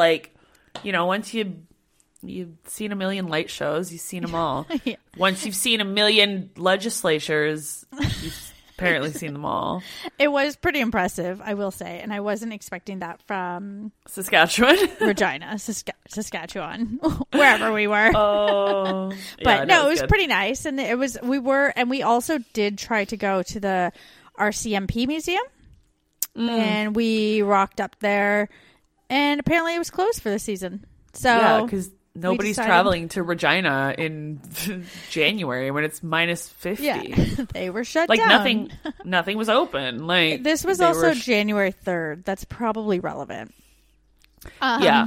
once you've seen a million light shows, you've seen them all. Yeah. Once you've seen a million legislatures, you've apparently seen them all. It was pretty impressive, I will say, and I wasn't expecting that from Saskatchewan, Regina, Saskatchewan, wherever we were. Oh, but no, it was pretty nice, and we also did try to go to the RCMP museum, and we rocked up there, and apparently it was closed for the season. So yeah, because nobody's traveling to Regina in January when it's minus 50. Yeah, they were shut down. Nothing was open. Like, this was also January 3rd. That's probably relevant. Yeah.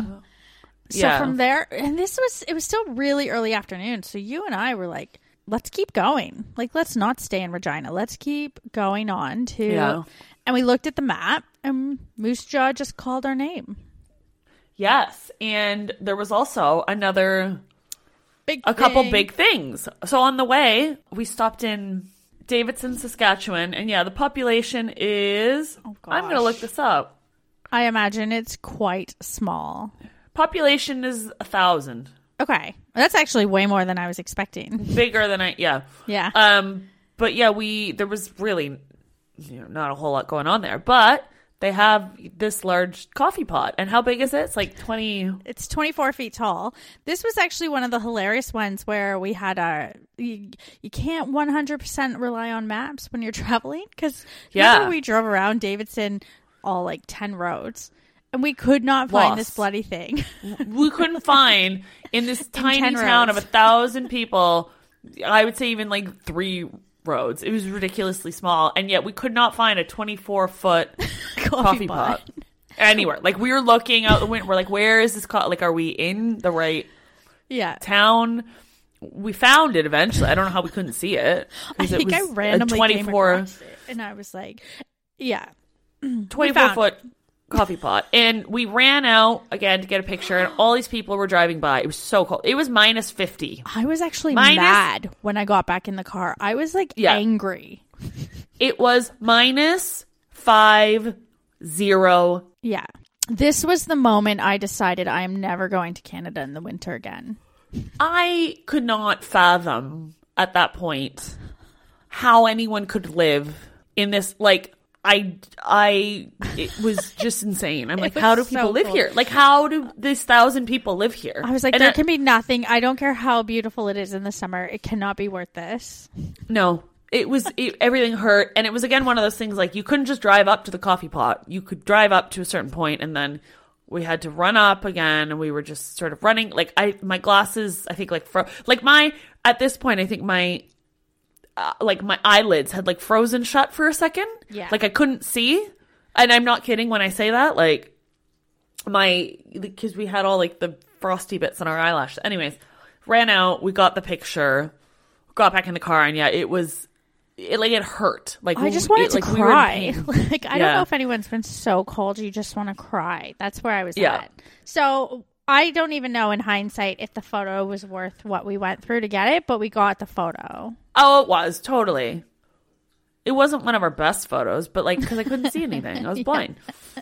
So from there, and it was still really early afternoon. So you and I were like, let's keep going. Like, let's not stay in Regina. Let's keep going on to. Yeah. And we looked at the map, and Moose Jaw just called our name. Yes, and there was also a couple big things. So on the way, we stopped in Davidson, Saskatchewan, and yeah, the population is, I'm going to look this up. I imagine it's quite small. Population is 1,000. Okay. That's actually way more than I was expecting. Bigger than Yeah. But yeah, there was really not a whole lot going on there, but they have this large coffee pot. And how big is it? It's like 20... It's 24 feet tall. This was actually one of the hilarious ones where we had you can't 100% rely on maps when you're traveling. Because we drove around Davidson all like 10 roads. And we could not find this bloody thing. We couldn't find in this tiny town of 1,000 people, I would say even like 3 roads. It was ridiculously small, and yet we could not find a 24-foot coffee pot anywhere. Like, we were looking out the window. We're like, where is this? Like, are we in the right town? We found it eventually. I don't know how we couldn't see it. I think I randomly came across it, and I was like, 24-foot coffee pot. And we ran out again to get a picture, and all these people were driving by. It was so cold. It was minus 50. I was actually mad when I got back in the car. I was like angry. It was minus 50. Yeah. This was the moment I decided I am never going to Canada in the winter again. I could not fathom at that point how anyone could live in this, like, it was just insane. I'm like, how do people live here? Like, how do these 1,000 people live here? I was like, there can be nothing. I don't care how beautiful it is in the summer. It cannot be worth this. No, everything hurt. And it was, again, one of those things, like, you couldn't just drive up to the coffee pot. You could drive up to a certain point, and then we had to run up again, and we were just sort of running. Like, my glasses, I think, at this point, I think my eyelids had like frozen shut for a second. Yeah. Like, I couldn't see. And I'm not kidding when I say that. Like, because we had all like the frosty bits on our eyelashes. Anyways, ran out. We got the picture. Got back in the car, and it hurt. Like I just wanted to cry. Like I don't know if anyone's been so cold you just want to cry. That's where I was at. So I don't even know in hindsight if the photo was worth what we went through to get it, but we got the photo. Oh, it was totally. It wasn't one of our best photos, but like because I couldn't see anything, I was blind.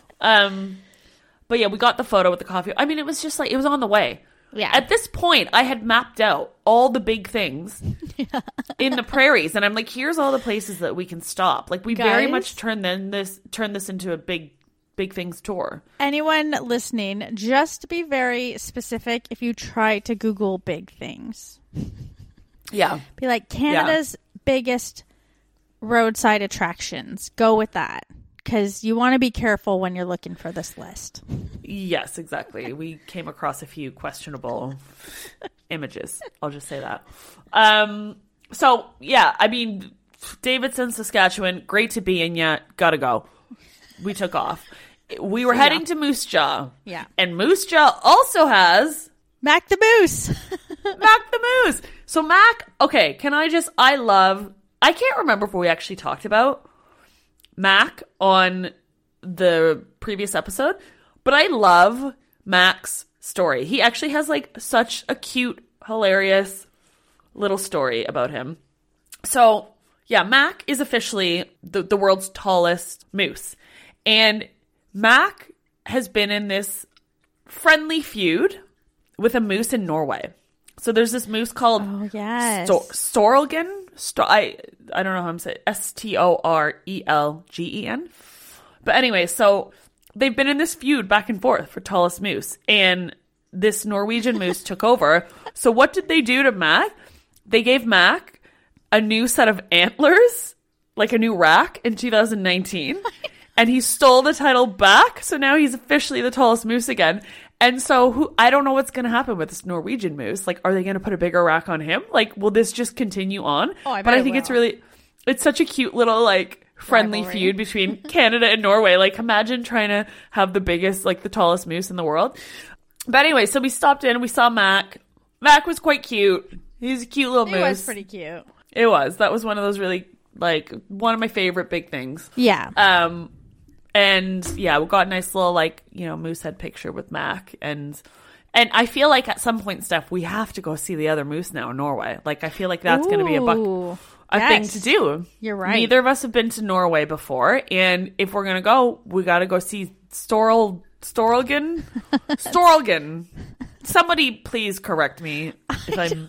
But yeah, we got the photo with the coffee. I mean, it was just like it was on the way. Yeah. At this point, I had mapped out all the big things in the prairies, and I'm like, here's all the places that we can stop. Like, we very much turned this into a big things tour. Anyone listening, just be very specific if you try to Google big things. Yeah. Be like, Canada's biggest roadside attractions. Go with that. Because you want to be careful when you're looking for this list. Yes, exactly. We came across a few questionable images. I'll just say that. So, yeah, I mean, Davidson, Saskatchewan, great to be in ya. Gotta go. We took off. We were heading to Moose Jaw. Yeah. And Moose Jaw also has... Mac the Moose. Mac the Moose. So, Mac, okay, I can't remember if we actually talked about Mac on the previous episode, but I love Mac's story. He actually has like such a cute, hilarious little story about him. So yeah, Mac is officially the world's tallest moose, and Mac has been in this friendly feud with a moose in Norway. So there's this moose called Storelgen. I don't know how I'm saying it. Storelgen. But anyway, so they've been in this feud back and forth for tallest moose, and this Norwegian moose took over. So what did they do to Mac? They gave Mac a new set of antlers, like a new rack in 2019, and he stole the title back. So now he's officially the tallest moose again. And so I don't know what's going to happen with this Norwegian moose. Like, are they going to put a bigger rack on him? Like, will this just continue on? Oh, I bet but I think it's such a cute little, like, friendly feud between Canada and Norway. Like, imagine trying to have the biggest, like, the tallest moose in the world. But anyway, so we stopped in, we saw Mac. Mac was quite cute. He's a cute little moose. It was pretty cute. It was. That was one of those really, like, one of my favorite big things. Yeah. And yeah, we got a nice little, like, you know, moose head picture with Mac. And I feel like at some point, Steph, we have to go see the other moose now in Norway. Like, I feel like that's going to be a thing to do. You're right. Neither of us have been to Norway before. And if we're going to go, we got to go see Storelgen. Somebody please correct me if I'm...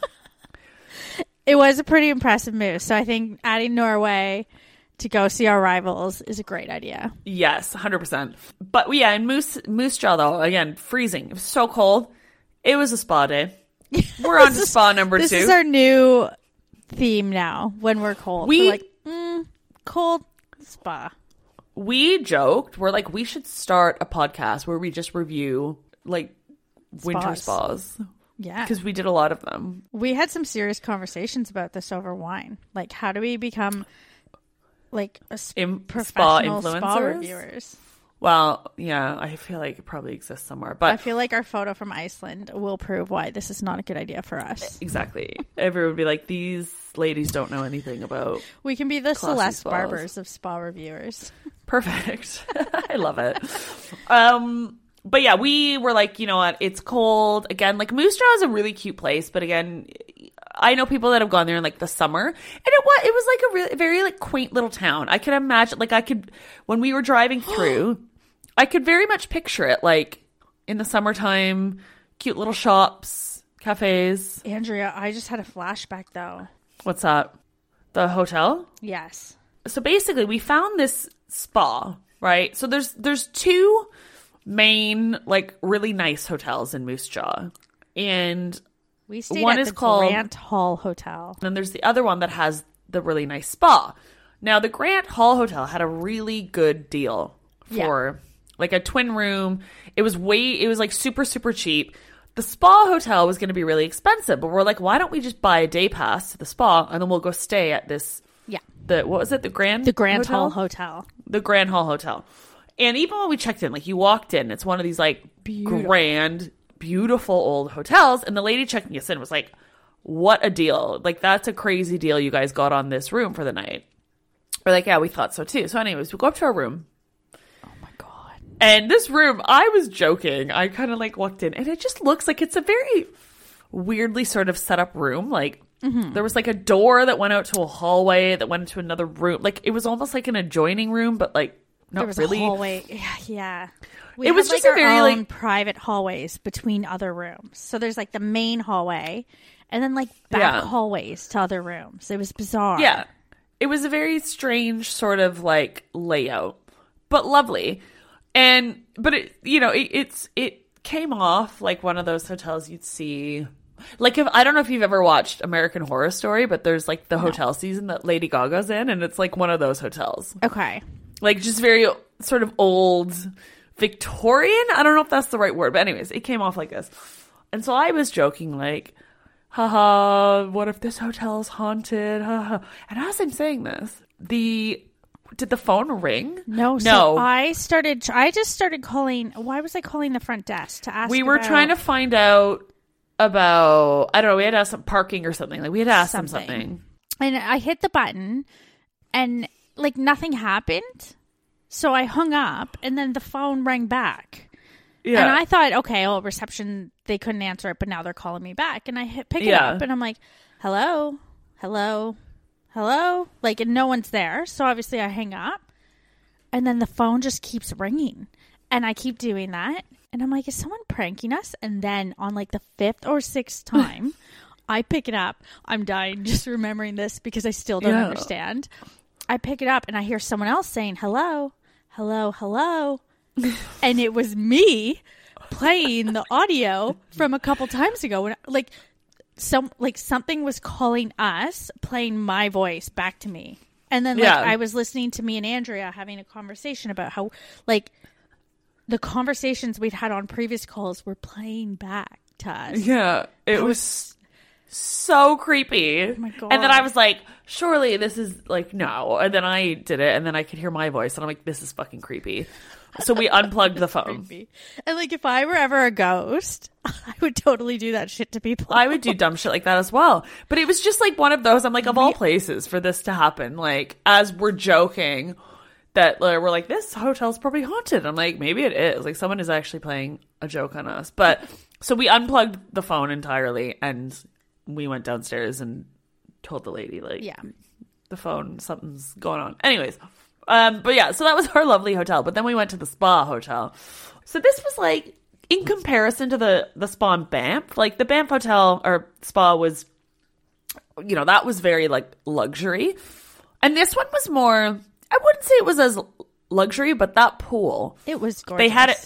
It was a pretty impressive moose. So I think adding Norway to go see our rivals is a great idea. Yes, 100%. But yeah, in Moose Jaw, though, again, freezing. It was so cold. It was a spa day. We're on to spa number 2. This is our new theme now when we're cold. We're like, cold spa. We joked, we're like, we should start a podcast where we just review, like, winter spas. Yeah. Because we did a lot of them. We had some serious conversations about this over wine. Like, how do we become... like professional spa reviewers? Well, yeah, I feel like it probably exists somewhere. But I feel like our photo from Iceland will prove why this is not a good idea for us. Exactly. Everyone would be like, these ladies don't know anything about... We can be the Celeste spas. Barbers of spa reviewers. Perfect. I love it. But yeah, we were like, you know what? It's cold. Again, like, Moose Jaw is a really cute place. But again... I know people that have gone there in like the summer, and it was like a really, very like quaint little town. I could imagine, like, when we were driving through, I could very much picture it like in the summertime, cute little shops, cafes. Andrea, I just had a flashback though. What's that? The hotel? Yes. So basically, we found this spa, right? So there's 2 main like really nice hotels in Moose Jaw, and we stayed at the Grant Hall Hotel. And then there's the other one that has the really nice spa. Now, the Grant Hall Hotel had a really good deal for like a twin room. It was like super, super cheap. The spa hotel was going to be really expensive, but we're like, why don't we just buy a day pass to the spa and then we'll go stay at this. Yeah. What was it? The Grant Hall Hotel. The Grant Hall Hotel. And even when we checked in, like, you walked in, it's one of these like grand, beautiful old hotels. And the lady checking us in was like, what a deal. Like, that's a crazy deal you guys got on this room for the night. We're like, yeah, we thought so too. So anyways, we go up to our room. Oh my God. And this room, I was joking. I kind of like walked in and it just looks like it's a very weirdly sort of set up room. Like, there was like a door that went out to a hallway that went into another room. Like, it was almost like an adjoining room, but like not there was really. A hallway. Yeah. It was just like a very like private hallways between other rooms. So there's like the main hallway and then like back hallways to other rooms. It was bizarre. Yeah. It was a very strange sort of like layout, but lovely. But it, you know, it came off like one of those hotels you'd see. Like, I don't know if you've ever watched American Horror Story, but there's like the hotel season that Lady Gaga's in, and it's like one of those hotels. Okay. Like, just very sort of old Victorian. I don't know if that's the right word, but anyways, it came off like this. And so I was joking like, haha, what if this hotel is haunted? Haha. And as I'm saying this, did the phone ring? No. So I just started calling. Why was I calling the front desk to ask? We were trying to find out about, I don't know, we had asked some parking or something. Like, we had asked them something. And I hit the button and like nothing happened. So I hung up and then the phone rang back. Yeah. And I thought, okay, reception, they couldn't answer it, but now they're calling me back. And I pick it up and I'm like, hello, hello, hello. Like, and no one's there. So obviously I hang up and then the phone just keeps ringing. And I keep doing that. And I'm like, is someone pranking us? And then on like the 5th or 6th time, I pick it up. I'm dying just remembering this because I still don't understand. I pick it up and I hear someone else saying, hello, hello, hello. And it was me playing the audio from a couple times ago when something was calling us, playing my voice back to me. And then I was listening to me and Andrea having a conversation about how like the conversations we'd had on previous calls were playing back to us. Yeah, it was so creepy. Oh my God. And then I was like, surely this is like, no. And then I did it and then I could hear my voice and I'm like, this is fucking creepy. So we unplugged the phone. Creepy. And like, if I were ever a ghost, I would totally do that shit to people. I would do dumb shit like that as well. But it was just like one of those, I'm like, of all places for this to happen, like, as we're joking that we're like, this hotel's probably haunted. I'm like, maybe it is. Like, someone is actually playing a joke on us. But so we unplugged the phone entirely and we went downstairs and told the lady, like, the phone, something's going on. Anyways. But yeah, so that was our lovely hotel. But then we went to the spa hotel. So this was like, in comparison to the spa in Banff, like the Banff hotel or spa was, you know, that was very like luxury. And this one was more, I wouldn't say it was as luxury, but that pool. It was gorgeous. They had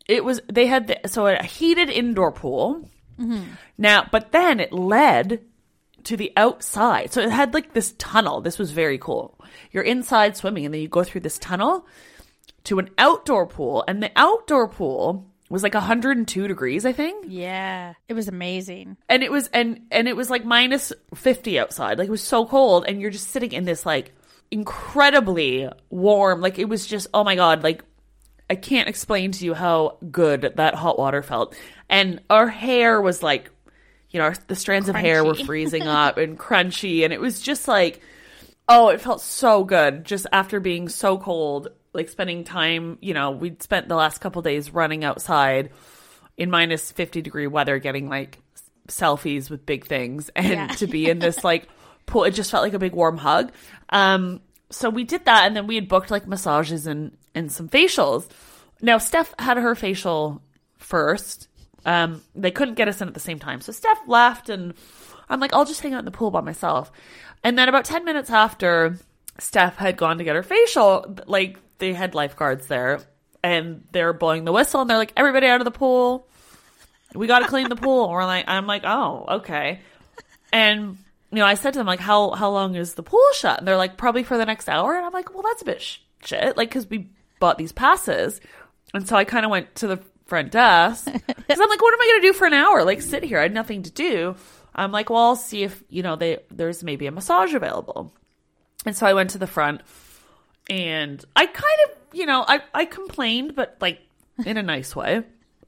a heated indoor pool. Mm-hmm. Now, but then it led to the outside. So it had like this tunnel. This was very cool. You're inside swimming and then you go through this tunnel to an outdoor pool. And the outdoor pool was like 102 degrees, I think. Yeah. It was amazing. And it was and it was like minus 50 outside. Like, it was so cold and you're just sitting in this like incredibly warm, like, it was just, oh my God, like, I can't explain to you how good that hot water felt. And our hair was like, you know, the strands of hair were freezing up and crunchy. And it was just like, oh, it felt so good just after being so cold, like spending time, you know, we'd spent the last couple days running outside in minus 50 degree weather, getting like selfies with big things. And to be in this like pool, it just felt like a big warm hug. So we did that. And then we had booked like massages and some facials. Now, Steph had her facial first. They couldn't get us in at the same time. So Steph left and I'm like, I'll just hang out in the pool by myself. And then about 10 minutes after Steph had gone to get her facial, like, they had lifeguards there and they're blowing the whistle and they're like, everybody out of the pool. We got to clean the pool. And I'm like, oh, okay. And, you know, I said to them, like, how long is the pool shut? And they're like, probably for the next hour. And I'm like, well, that's a bit shit. Like, because we bought these passes. And so I kind of went to the front desk because I'm like, what am I going to do for an hour? Like, sit here. I had nothing to do. I'm like, well, I'll see if, you know, there's maybe a massage available. And so I went to the front and I kind of, you know, I complained, but like in a nice way.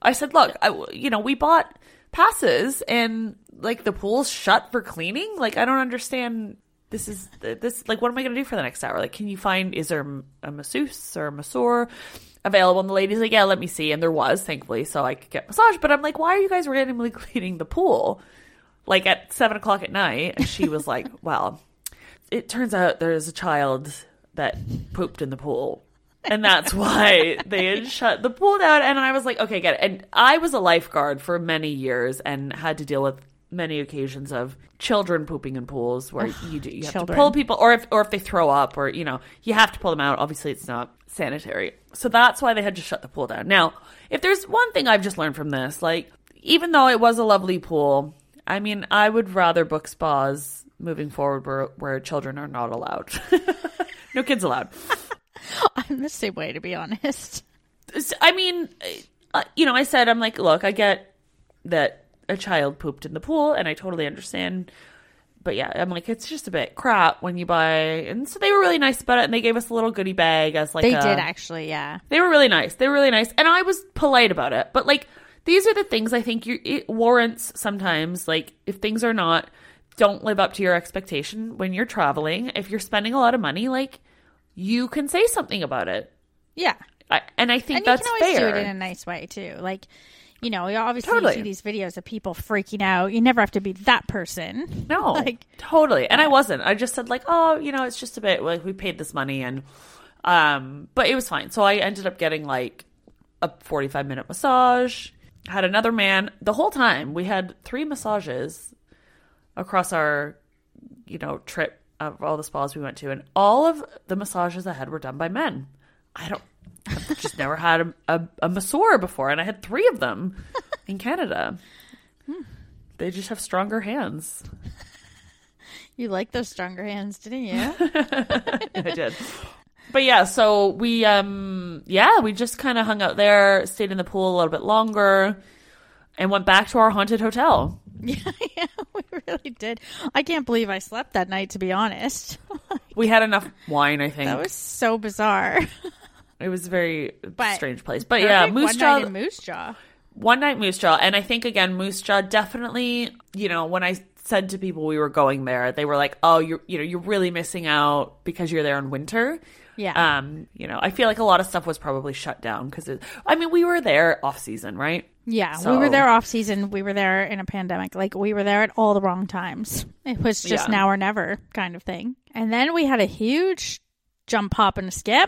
I said, look, we bought passes and like the pool's shut for cleaning. Like, I don't understand. This like, what am I going to do for the next hour? Like, is there a masseuse or a masseur available? And the lady's like, yeah, let me see. And there was, thankfully, so I could get massage. But I'm like, why are you guys randomly cleaning the pool? Like at 7:00 at night. And she was like, well, it turns out there's a child that pooped in the pool. And that's why they had shut the pool down. And I was like, okay, get it. And I was a lifeguard for many years and had to deal with many occasions of children pooping in pools where you have to pull people, or if they throw up, or, you have to pull them out. Obviously, it's not sanitary. So that's why they had to shut the pool down. Now, if there's one thing I've just learned from this, like, even though it was a lovely pool, I mean, I would rather book spas moving forward where children are not allowed. No kids allowed. I'm the same way, to be honest. I mean, I said, I'm like, look, I get that a child pooped in the pool, and I totally understand. But yeah, I'm like, it's just a bit crap when you buy. And so they were really nice about it, and they gave us a little goodie bag as like They did, actually, yeah. They were really nice. And I was polite about it. But like, these are the things I think it warrants sometimes. Like, if things don't live up to your expectation when you're traveling, if you're spending a lot of money, like, you can say something about it. Yeah. And I think that's fair. And you can always do it in a nice way, too. Like, you obviously you see these videos of people freaking out. You never have to be that person. No, totally. And I wasn't. I just said like, oh, it's just a bit like we paid this money, and but it was fine. So I ended up getting like a 45-minute massage. Had another man the whole time. We had 3 massages across our trip of all the spas we went to, and all of the massages I had were done by men. I've just never had a masseur before, and I had 3 of them in Canada. They just have stronger hands. You like those stronger hands, didn't you? I did. But yeah, so we just kind of hung out there, stayed in the pool a little bit longer, and went back to our haunted hotel. Yeah, we really did. I can't believe I slept that night, to be honest. We had enough wine, I think. That was so bizarre. It was a very strange place. But yeah, Moose Jaw. One night in Moose Jaw. One night Moose Jaw. And I think, again, Moose Jaw definitely, when I said to people we were going there, they were like, oh, you're really missing out because you're there in winter. Yeah. I feel like a lot of stuff was probably shut down because, we were there off season, right? Yeah, so, we were there off season. We were there in a pandemic. Like, we were there at all the wrong times. It was just now or never kind of thing. And then we had a huge jump, hop, and a skip.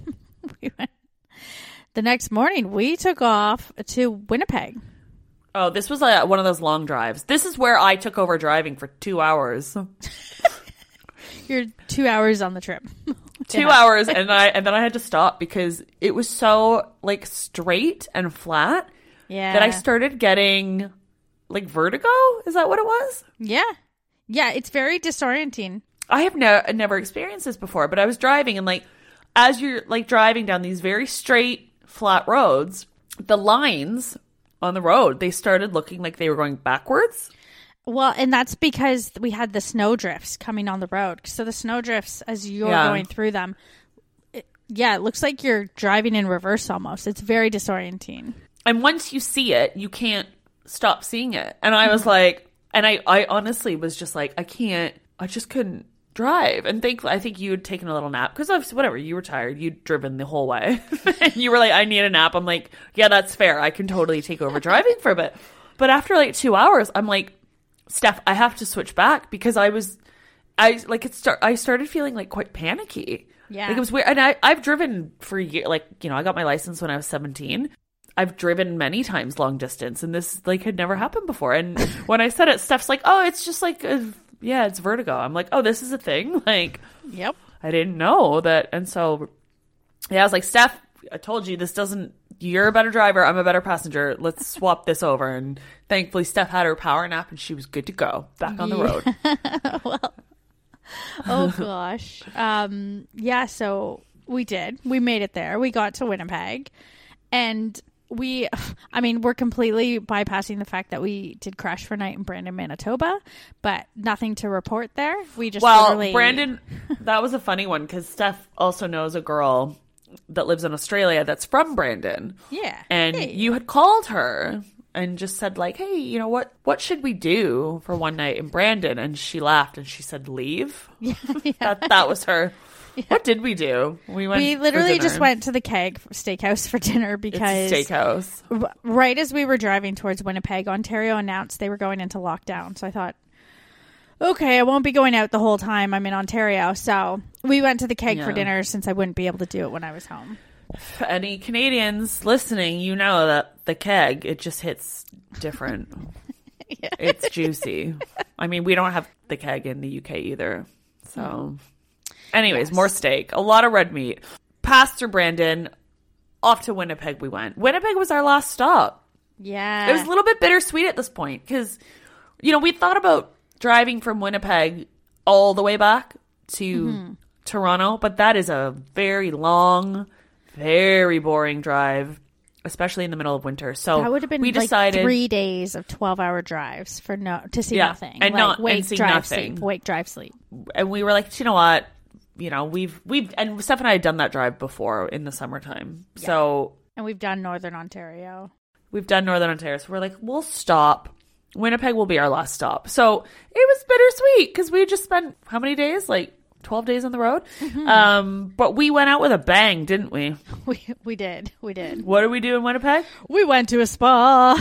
The next morning, we took off to Winnipeg. Oh, this was one of those long drives. This is where I took over driving for 2 hours. You're 2 hours on the trip. 2 hours, and then I had to stop because it was so like straight and flat that I started getting like vertigo. Is that what it was? Yeah. Yeah, it's very disorienting. I have never experienced this before, but I was driving, and like as you're like driving down these very straight, flat roads, the lines on the road, they started looking like they were going backwards. Well, and that's because we had the snow drifts coming on the road. So the snow drifts, as you're going through them, it looks like you're driving in reverse almost. It's very disorienting. And once you see it, you can't stop seeing it. And I was like, and I honestly was just like, I just couldn't drive. And I think you had taken a little nap because whatever, you were tired. You'd driven the whole way. And you were like, I need a nap. I'm like, yeah, that's fair. I can totally take over driving for a bit. But after like 2 hours, I'm like, Steph, I have to switch back because I started feeling like quite panicky. Yeah. Like it was weird. And I've driven for years, like, I got my license when I was 17. I've driven many times long distance, and this like had never happened before. And when I said it, Steph's like, oh, it's just like, it's vertigo. I'm like, oh, this is a thing. Like, yep. I didn't know that. And so, I was like, Steph, I told you you're a better driver. I'm a better passenger. Let's swap this over. And thankfully, Steph had her power nap and she was good to go back on the road. Well, oh gosh. So we did. We made it there. We got to Winnipeg, and we're completely bypassing the fact that we did crash for a night in Brandon, Manitoba, but nothing to report there. We just Brandon, that was a funny one because Steph also knows a girl that lives in Australia that's from Brandon. Yeah. And you had called her and just said like, hey, you know, what should we do for one night in Brandon? And she laughed and she said, leave. Yeah. That was her. Yeah. What did we do? We literally just went to the Keg Steakhouse for dinner because it's a steakhouse. Right as we were driving towards Winnipeg, Ontario announced they were going into lockdown. So I thought, okay, I won't be going out the whole time I'm in Ontario. So we went to the Keg for dinner since I wouldn't be able to do it when I was home. For any Canadians listening, you know that the Keg, it just hits different. Yeah. It's juicy. I mean, we don't have the Keg in the UK either. So... Anyways, more steak, a lot of red meat. Passed through Brandon, off to Winnipeg we went. Winnipeg was our last stop. Yeah. It was a little bit bittersweet at this point because, you know, we thought about driving from Winnipeg all the way back to Toronto, but that is a very long, very boring drive, especially in the middle of winter. So that would have been we decided 3 days of 12-hour drives to see nothing. And like, wake, drive, sleep. Wake, drive, sleep. And we were like, you know what? You know, we've and Steph and I had done that drive before in the summertime. Yeah. So and we've done Northern Ontario. So we're like, we'll stop. Winnipeg will be our last stop. So it was bittersweet because we just spent how many days? Like 12 days on the road. Mm-hmm. But we went out with a bang, didn't we? We did. What did we do in Winnipeg? We went to a spa.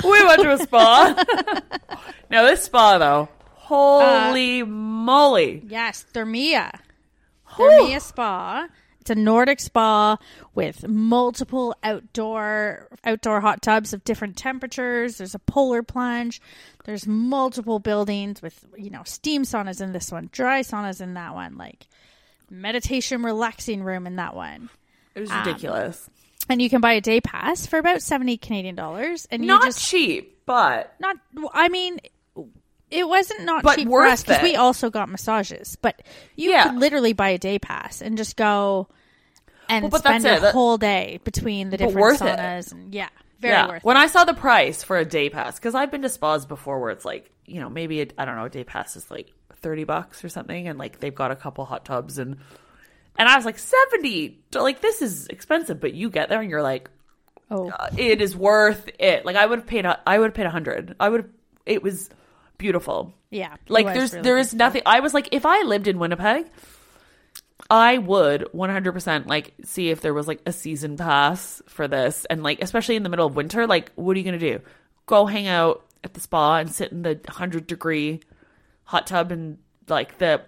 Now this spa though, holy moly! Yes, Thermia Spa. It's a Nordic spa with multiple outdoor hot tubs of different temperatures. There's a polar plunge. There's multiple buildings with, you know, steam saunas in this one, dry saunas in that one, like meditation relaxing room in that one. It was ridiculous. And you can buy a day pass for about $70 Canadian, and not cheap, but not. I mean. It wasn't not but cheap worth for us because it. we also got massages. But you could literally buy a day pass and just go and spend a whole day between the different saunas. And very worth it. When I saw the price for a day pass, because I've been to spas before where it's like, you know, maybe a day pass is like $30 or something, and like they've got a couple hot tubs, and I was like $70. Like, this is expensive, but you get there and you're like, it is worth it. Like I would have paid $100. It was beautiful. Yeah. Like there is nothing. I was like, if I lived in Winnipeg, I would 100% like see if there was like a season pass for this, and like especially in the middle of winter, like what are you gonna do? Go hang out at the spa and sit in the 100-degree hot tub and like the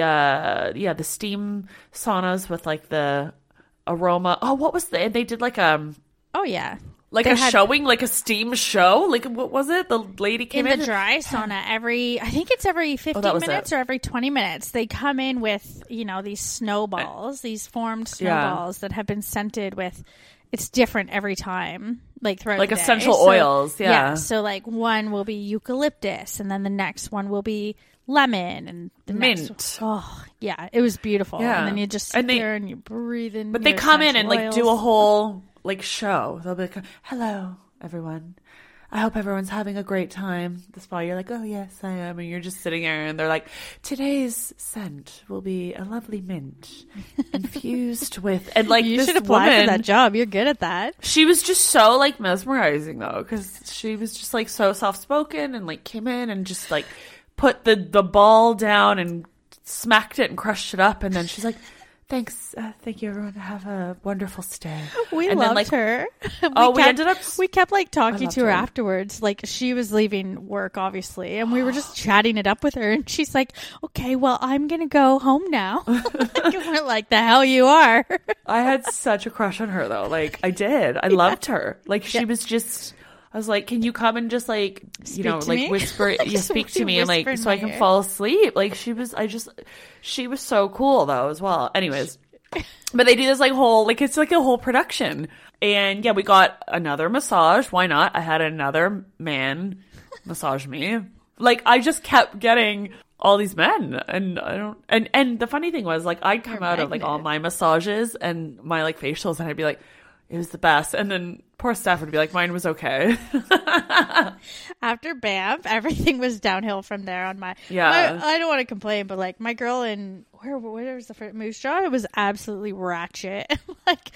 steam saunas with like the aroma. Oh, what was they did like like a showing, like a steam show? Like, what was it? The lady came in? The dry sauna I think it's every 15 minutes or every 20 minutes. They come in with, you know, these snowballs, these formed snowballs that have been scented with, it's different every time, like throughout the day. Like essential oils, yeah. So, like, one will be eucalyptus, and then the next one will be lemon, and the mint. Next one, it was beautiful. Yeah. And then you just sit there and you breathe in. But they come in and, like, do a whole... like show. They'll be like, hello everyone, I hope everyone's having a great time at the spa. You're like, oh yes I am, and you're just sitting there and they're like, today's scent will be a lovely mint infused with, and like, you should apply for that job. You're good at that. She was just so like mesmerizing though, because she was just like so soft spoken and like came in and just like put the ball down and smacked it and crushed it up, and then she's like, thanks. Thank you, everyone. Have a wonderful stay. We loved her. We kept like talking to her afterwards. Like, she was leaving work, obviously, and we were just chatting it up with her. And she's like, okay, well, I'm going to go home now. We're like, the hell you are. I had such a crush on her, though. Like, I did. I loved her. Like, she was just... I was like, can you come and just like, you know, like whisper, speak to me, and like, so I can fall asleep. Like, she was so cool though as well. Anyways, but they do this like whole, like, it's like a whole production. And yeah, we got another massage. Why not? I had another man massage me. Like, I just kept getting all these men, and I don't, and the funny thing was, like, I'd come out of like all my massages and my like facials, and I'd be like, it was the best. And then poor Steph would be like, mine was okay. After Banff, everything was downhill from there on I don't want to complain, but like my girl in where was the first Moose Jaw? It was absolutely ratchet. Like,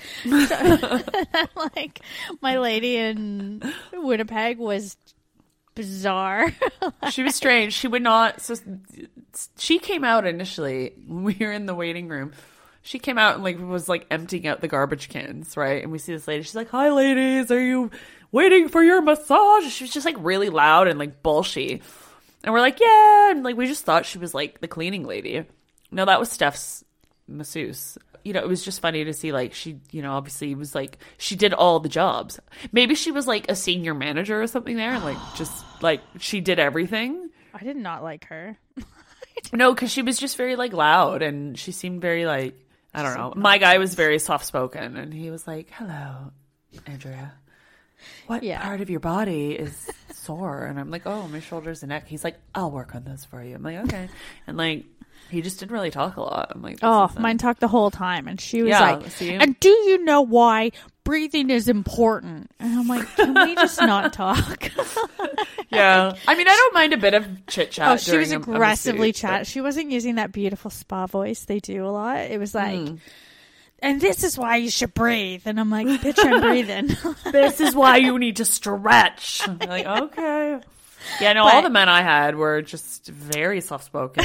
like my lady in Winnipeg was bizarre. She was strange. She would not. So she came out initially when we were in the waiting room. She came out and like was like emptying out the garbage cans, right? And we see this lady. She's like, "Hi, ladies. Are you waiting for your massage?" She was just like really loud and like bullshit. And we're like, "Yeah." And like we just thought she was like the cleaning lady. No, that was Steph's masseuse. You know, it was just funny to see, like, she, you know, obviously was like, she did all the jobs. Maybe she was like a senior manager or something there, and like, just like, she did everything. I did not like her. No, because she was just very like loud, and she seemed very like, I don't know. My guy was very soft spoken, and he was like, "Hello, Andrea. What part of your body is sore?" And I'm like, "Oh, my shoulders and neck." He's like, "I'll work on this for you." I'm like, "Okay." And like, he just didn't really talk a lot. I'm like, "Oh, mine talked the whole time." And she was like, "And do you know why breathing is important?" And I'm like, "Can we just not talk?" Yeah. I mean, I don't mind a bit of chit chat. Oh, she was aggressively chat. She wasn't using that beautiful spa voice they do a lot. It was like, "And this is why you should breathe." And I'm like, "Bitch, I'm breathing." "This is why you need to stretch." I'm like, okay. Yeah, no, all the men I had were just very soft spoken.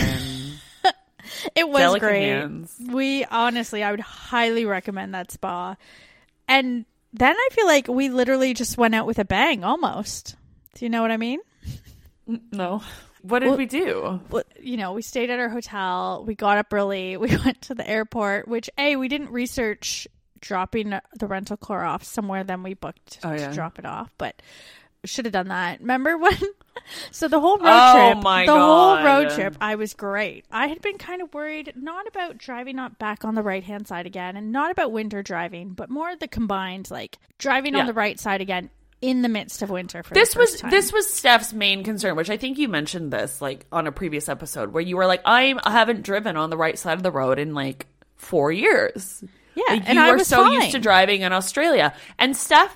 It was great. Hands. I would highly recommend that spa. And then I feel like we literally just went out with a bang almost. Do you know what I mean? No. What did we do? Well, you know, we stayed at our hotel. We got up early. We went to the airport, which, we didn't research dropping the rental car off somewhere. Then we booked to drop it off. But should have done that. Remember when? So the whole road trip, I was great. I had been kind of worried, not about driving up back on the right-hand side again, and not about winter driving, but more the combined, like, driving on the right side again in the midst of winter for this the first time. This was Steph's main concern, which I think you mentioned this, like, on a previous episode, where you were like, I haven't driven on the right side of the road in, like, 4 years. Yeah, like, and I was so fine. Used to driving in Australia. And Steph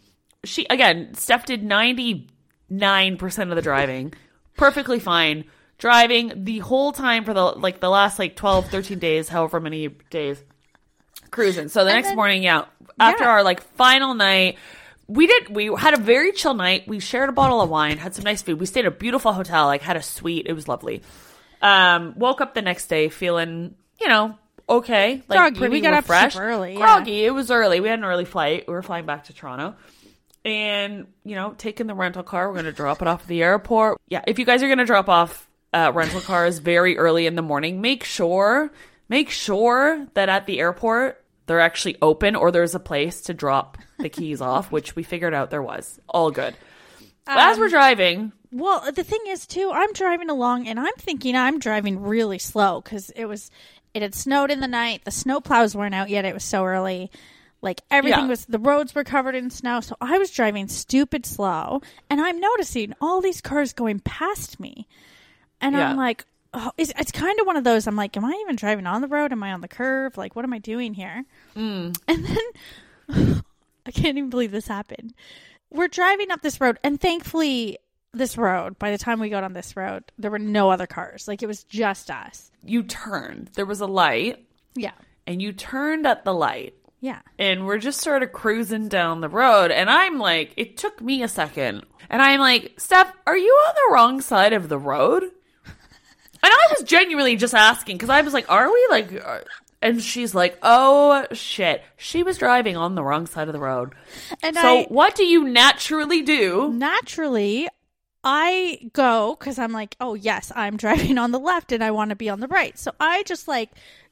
did 99% of the driving, perfectly fine, driving the whole time for the last 12, 13 days, however many days, cruising. So the next morning, after our like final night, we had a very chill night. We shared a bottle of wine, had some nice food. We stayed at a beautiful hotel, like had a suite. It was lovely. Woke up the next day feeling, okay. Like groggy. We got up fresh, super early. Groggy. Yeah. It was early. We had an early flight. We were flying back to Toronto. And, taking the rental car, we're going to drop it off at the airport. Yeah, if you guys are going to drop off rental cars very early in the morning, make sure that at the airport they're actually open or there's a place to drop the keys off, which we figured out there was. All good. As we're driving... Well, the thing is, too, I'm driving along and I'm thinking I'm driving really slow because it had snowed in the night. The snow plows weren't out yet. It was so early. Like, everything the roads were covered in snow, so I was driving stupid slow, and I'm noticing all these cars going past me. And I'm like, it's kind of one of those, I'm like, am I even driving on the road? Am I on the curve? Like, what am I doing here? And then, I can't even believe this happened. We're driving up this road, and thankfully, this road, by the time we got on this road, there were no other cars. Like, it was just us. You turned. There was a light. Yeah. And you turned at the light. Yeah. And we're just sort of cruising down the road. And I'm like, it took me a second. And I'm like, Steph, are you on the wrong side of the road? And I was genuinely just asking because I was like, are we? Like, and she's like, oh, shit. She was driving on the wrong side of the road. And so what do you naturally do? Naturally, I go because I'm like, oh, yes, I'm driving on the left and I want to be on the right. So I just like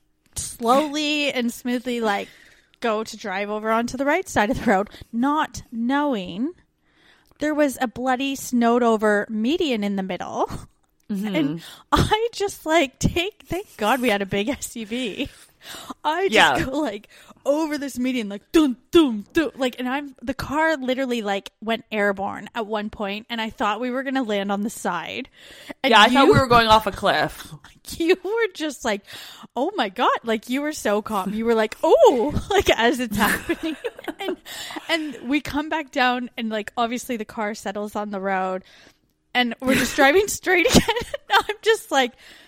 slowly and smoothly like go to drive over onto the right side of the road, not knowing there was a bloody snowed over median in the middle. Mm-hmm. And I just like thank God we had a big SUV. I just go like over this median, like dun dun dun, like, and the car literally like went airborne at one point, and I thought we were gonna land on the side. And I thought we were going off a cliff. You were just like, oh my God, like you were so calm. You were like, oh, like as it's happening, and we come back down, and like obviously the car settles on the road, and we're just driving straight again. I'm just like,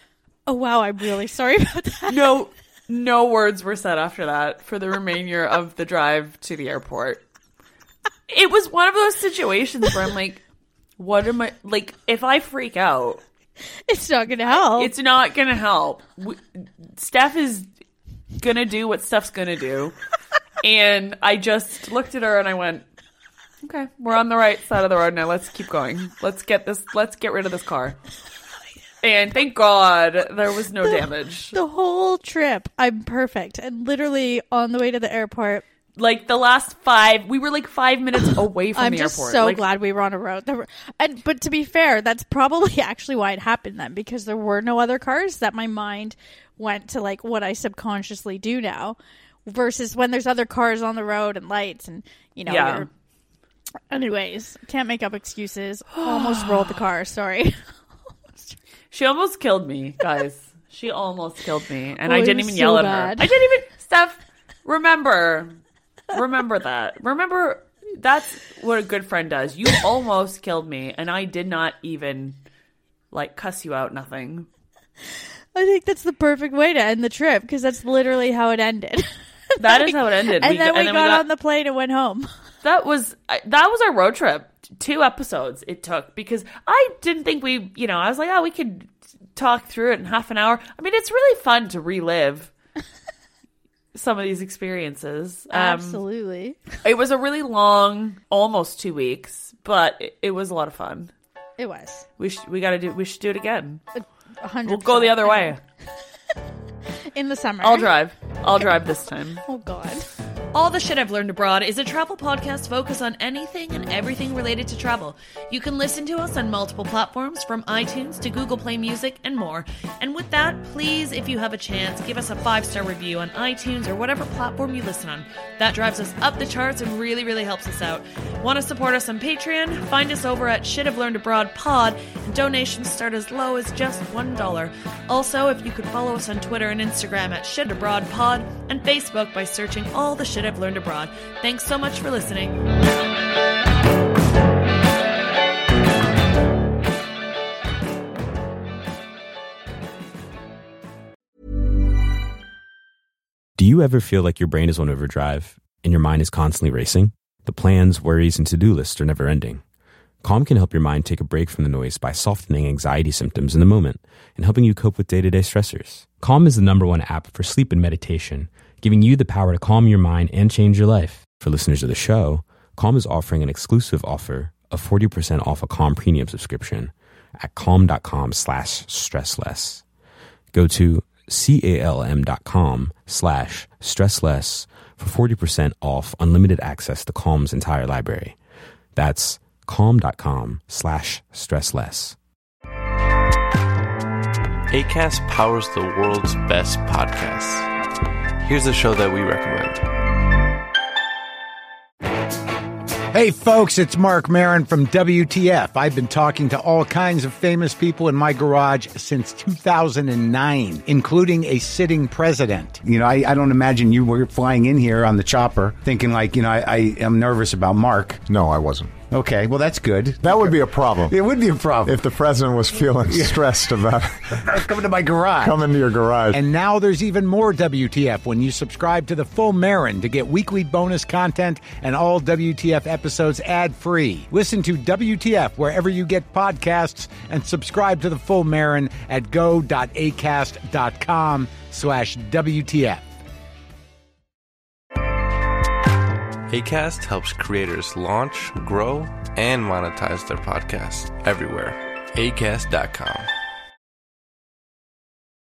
Oh, wow. I'm really sorry about that. No words were said after that for the remainder of the drive to the airport. It was one of those situations where I'm like, what am I, like, if I freak out, it's not going to help. It's not going to help. Steph is going to do what Steph's going to do. And I just looked at her and I went, okay, we're on the right side of the road now. Let's keep going. Let's get rid of this car. And thank God there was no damage. The whole trip, I'm perfect. And literally on the way to the airport, like the last we were like 5 minutes away from the airport. I'm just so glad we were on a road. But to be fair, that's probably actually why it happened then, because there were no other cars, that my mind went to like what I subconsciously do now, versus when there's other cars on the road and lights and, you know. Yeah. Anyways, can't make up excuses. Almost rolled the car. Sorry. She almost killed me, guys. She almost killed me. And I didn't even yell at her. I didn't even... Steph, remember that. Remember, that's what a good friend does. You almost killed me, and I did not even, like, cuss you out, nothing. I think that's the perfect way to end the trip, because that's literally how it ended. That is how it ended. And then we got on the plane and went home. That was our road trip. 2 episodes it took, because I didn't think I was like, we could talk through it in half an hour. I mean, it's really fun to relive some of these experiences. Absolutely. It was a really long, almost 2 weeks, but it was a lot of fun. It was. We should do it again. 100%. We'll go the other way. In the summer. I'll drive this time. Oh, God. All the Shit I've Learned Abroad is a travel podcast focused on anything and everything related to travel. You can listen to us on multiple platforms, from iTunes to Google Play Music and more. And with that, please, if you have a chance, give us a 5-star review on iTunes or whatever platform you listen on. That drives us up the charts and really, really helps us out. Want to support us on Patreon? Find us over at Shit I've Learned Abroad Pod, and donations start as low as just $1. Also, if you could follow us on Twitter and Instagram at Shit Abroad Pod, and Facebook by searching All the Shit I've Learned Abroad. Thanks so much for listening. Do you ever feel like your brain is on overdrive and your mind is constantly racing? The plans, worries, and to-do lists are never ending. Calm can help your mind take a break from the noise by softening anxiety symptoms in the moment and helping you cope with day-to-day stressors. Calm is the #1 app for sleep and meditation, giving you the power to calm your mind and change your life. For listeners of the show, Calm is offering an exclusive offer of 40% off a Calm premium subscription at calm.com/stressless. Go to calm.com/stressless for 40% off unlimited access to Calm's entire library. That's calm.com/stressless. Acast powers the world's best podcasts. Here's a show that we recommend. Hey folks, it's Mark Maron from WTF. I've been talking to all kinds of famous people in my garage since 2009, including a sitting president. You know, I don't imagine you were flying in here on the chopper thinking like, I am nervous about Mark. No, I wasn't. Okay, well, that's good. That would be a problem. It would be a problem. If the president was feeling stressed about coming to my garage. Coming to your garage. And now there's even more WTF when you subscribe to the Full Marin to get weekly bonus content and all WTF episodes ad-free. Listen to WTF wherever you get podcasts and subscribe to the Full Marin at go.acast.com/WTF. Acast helps creators launch, grow, and monetize their podcasts everywhere. Acast.com.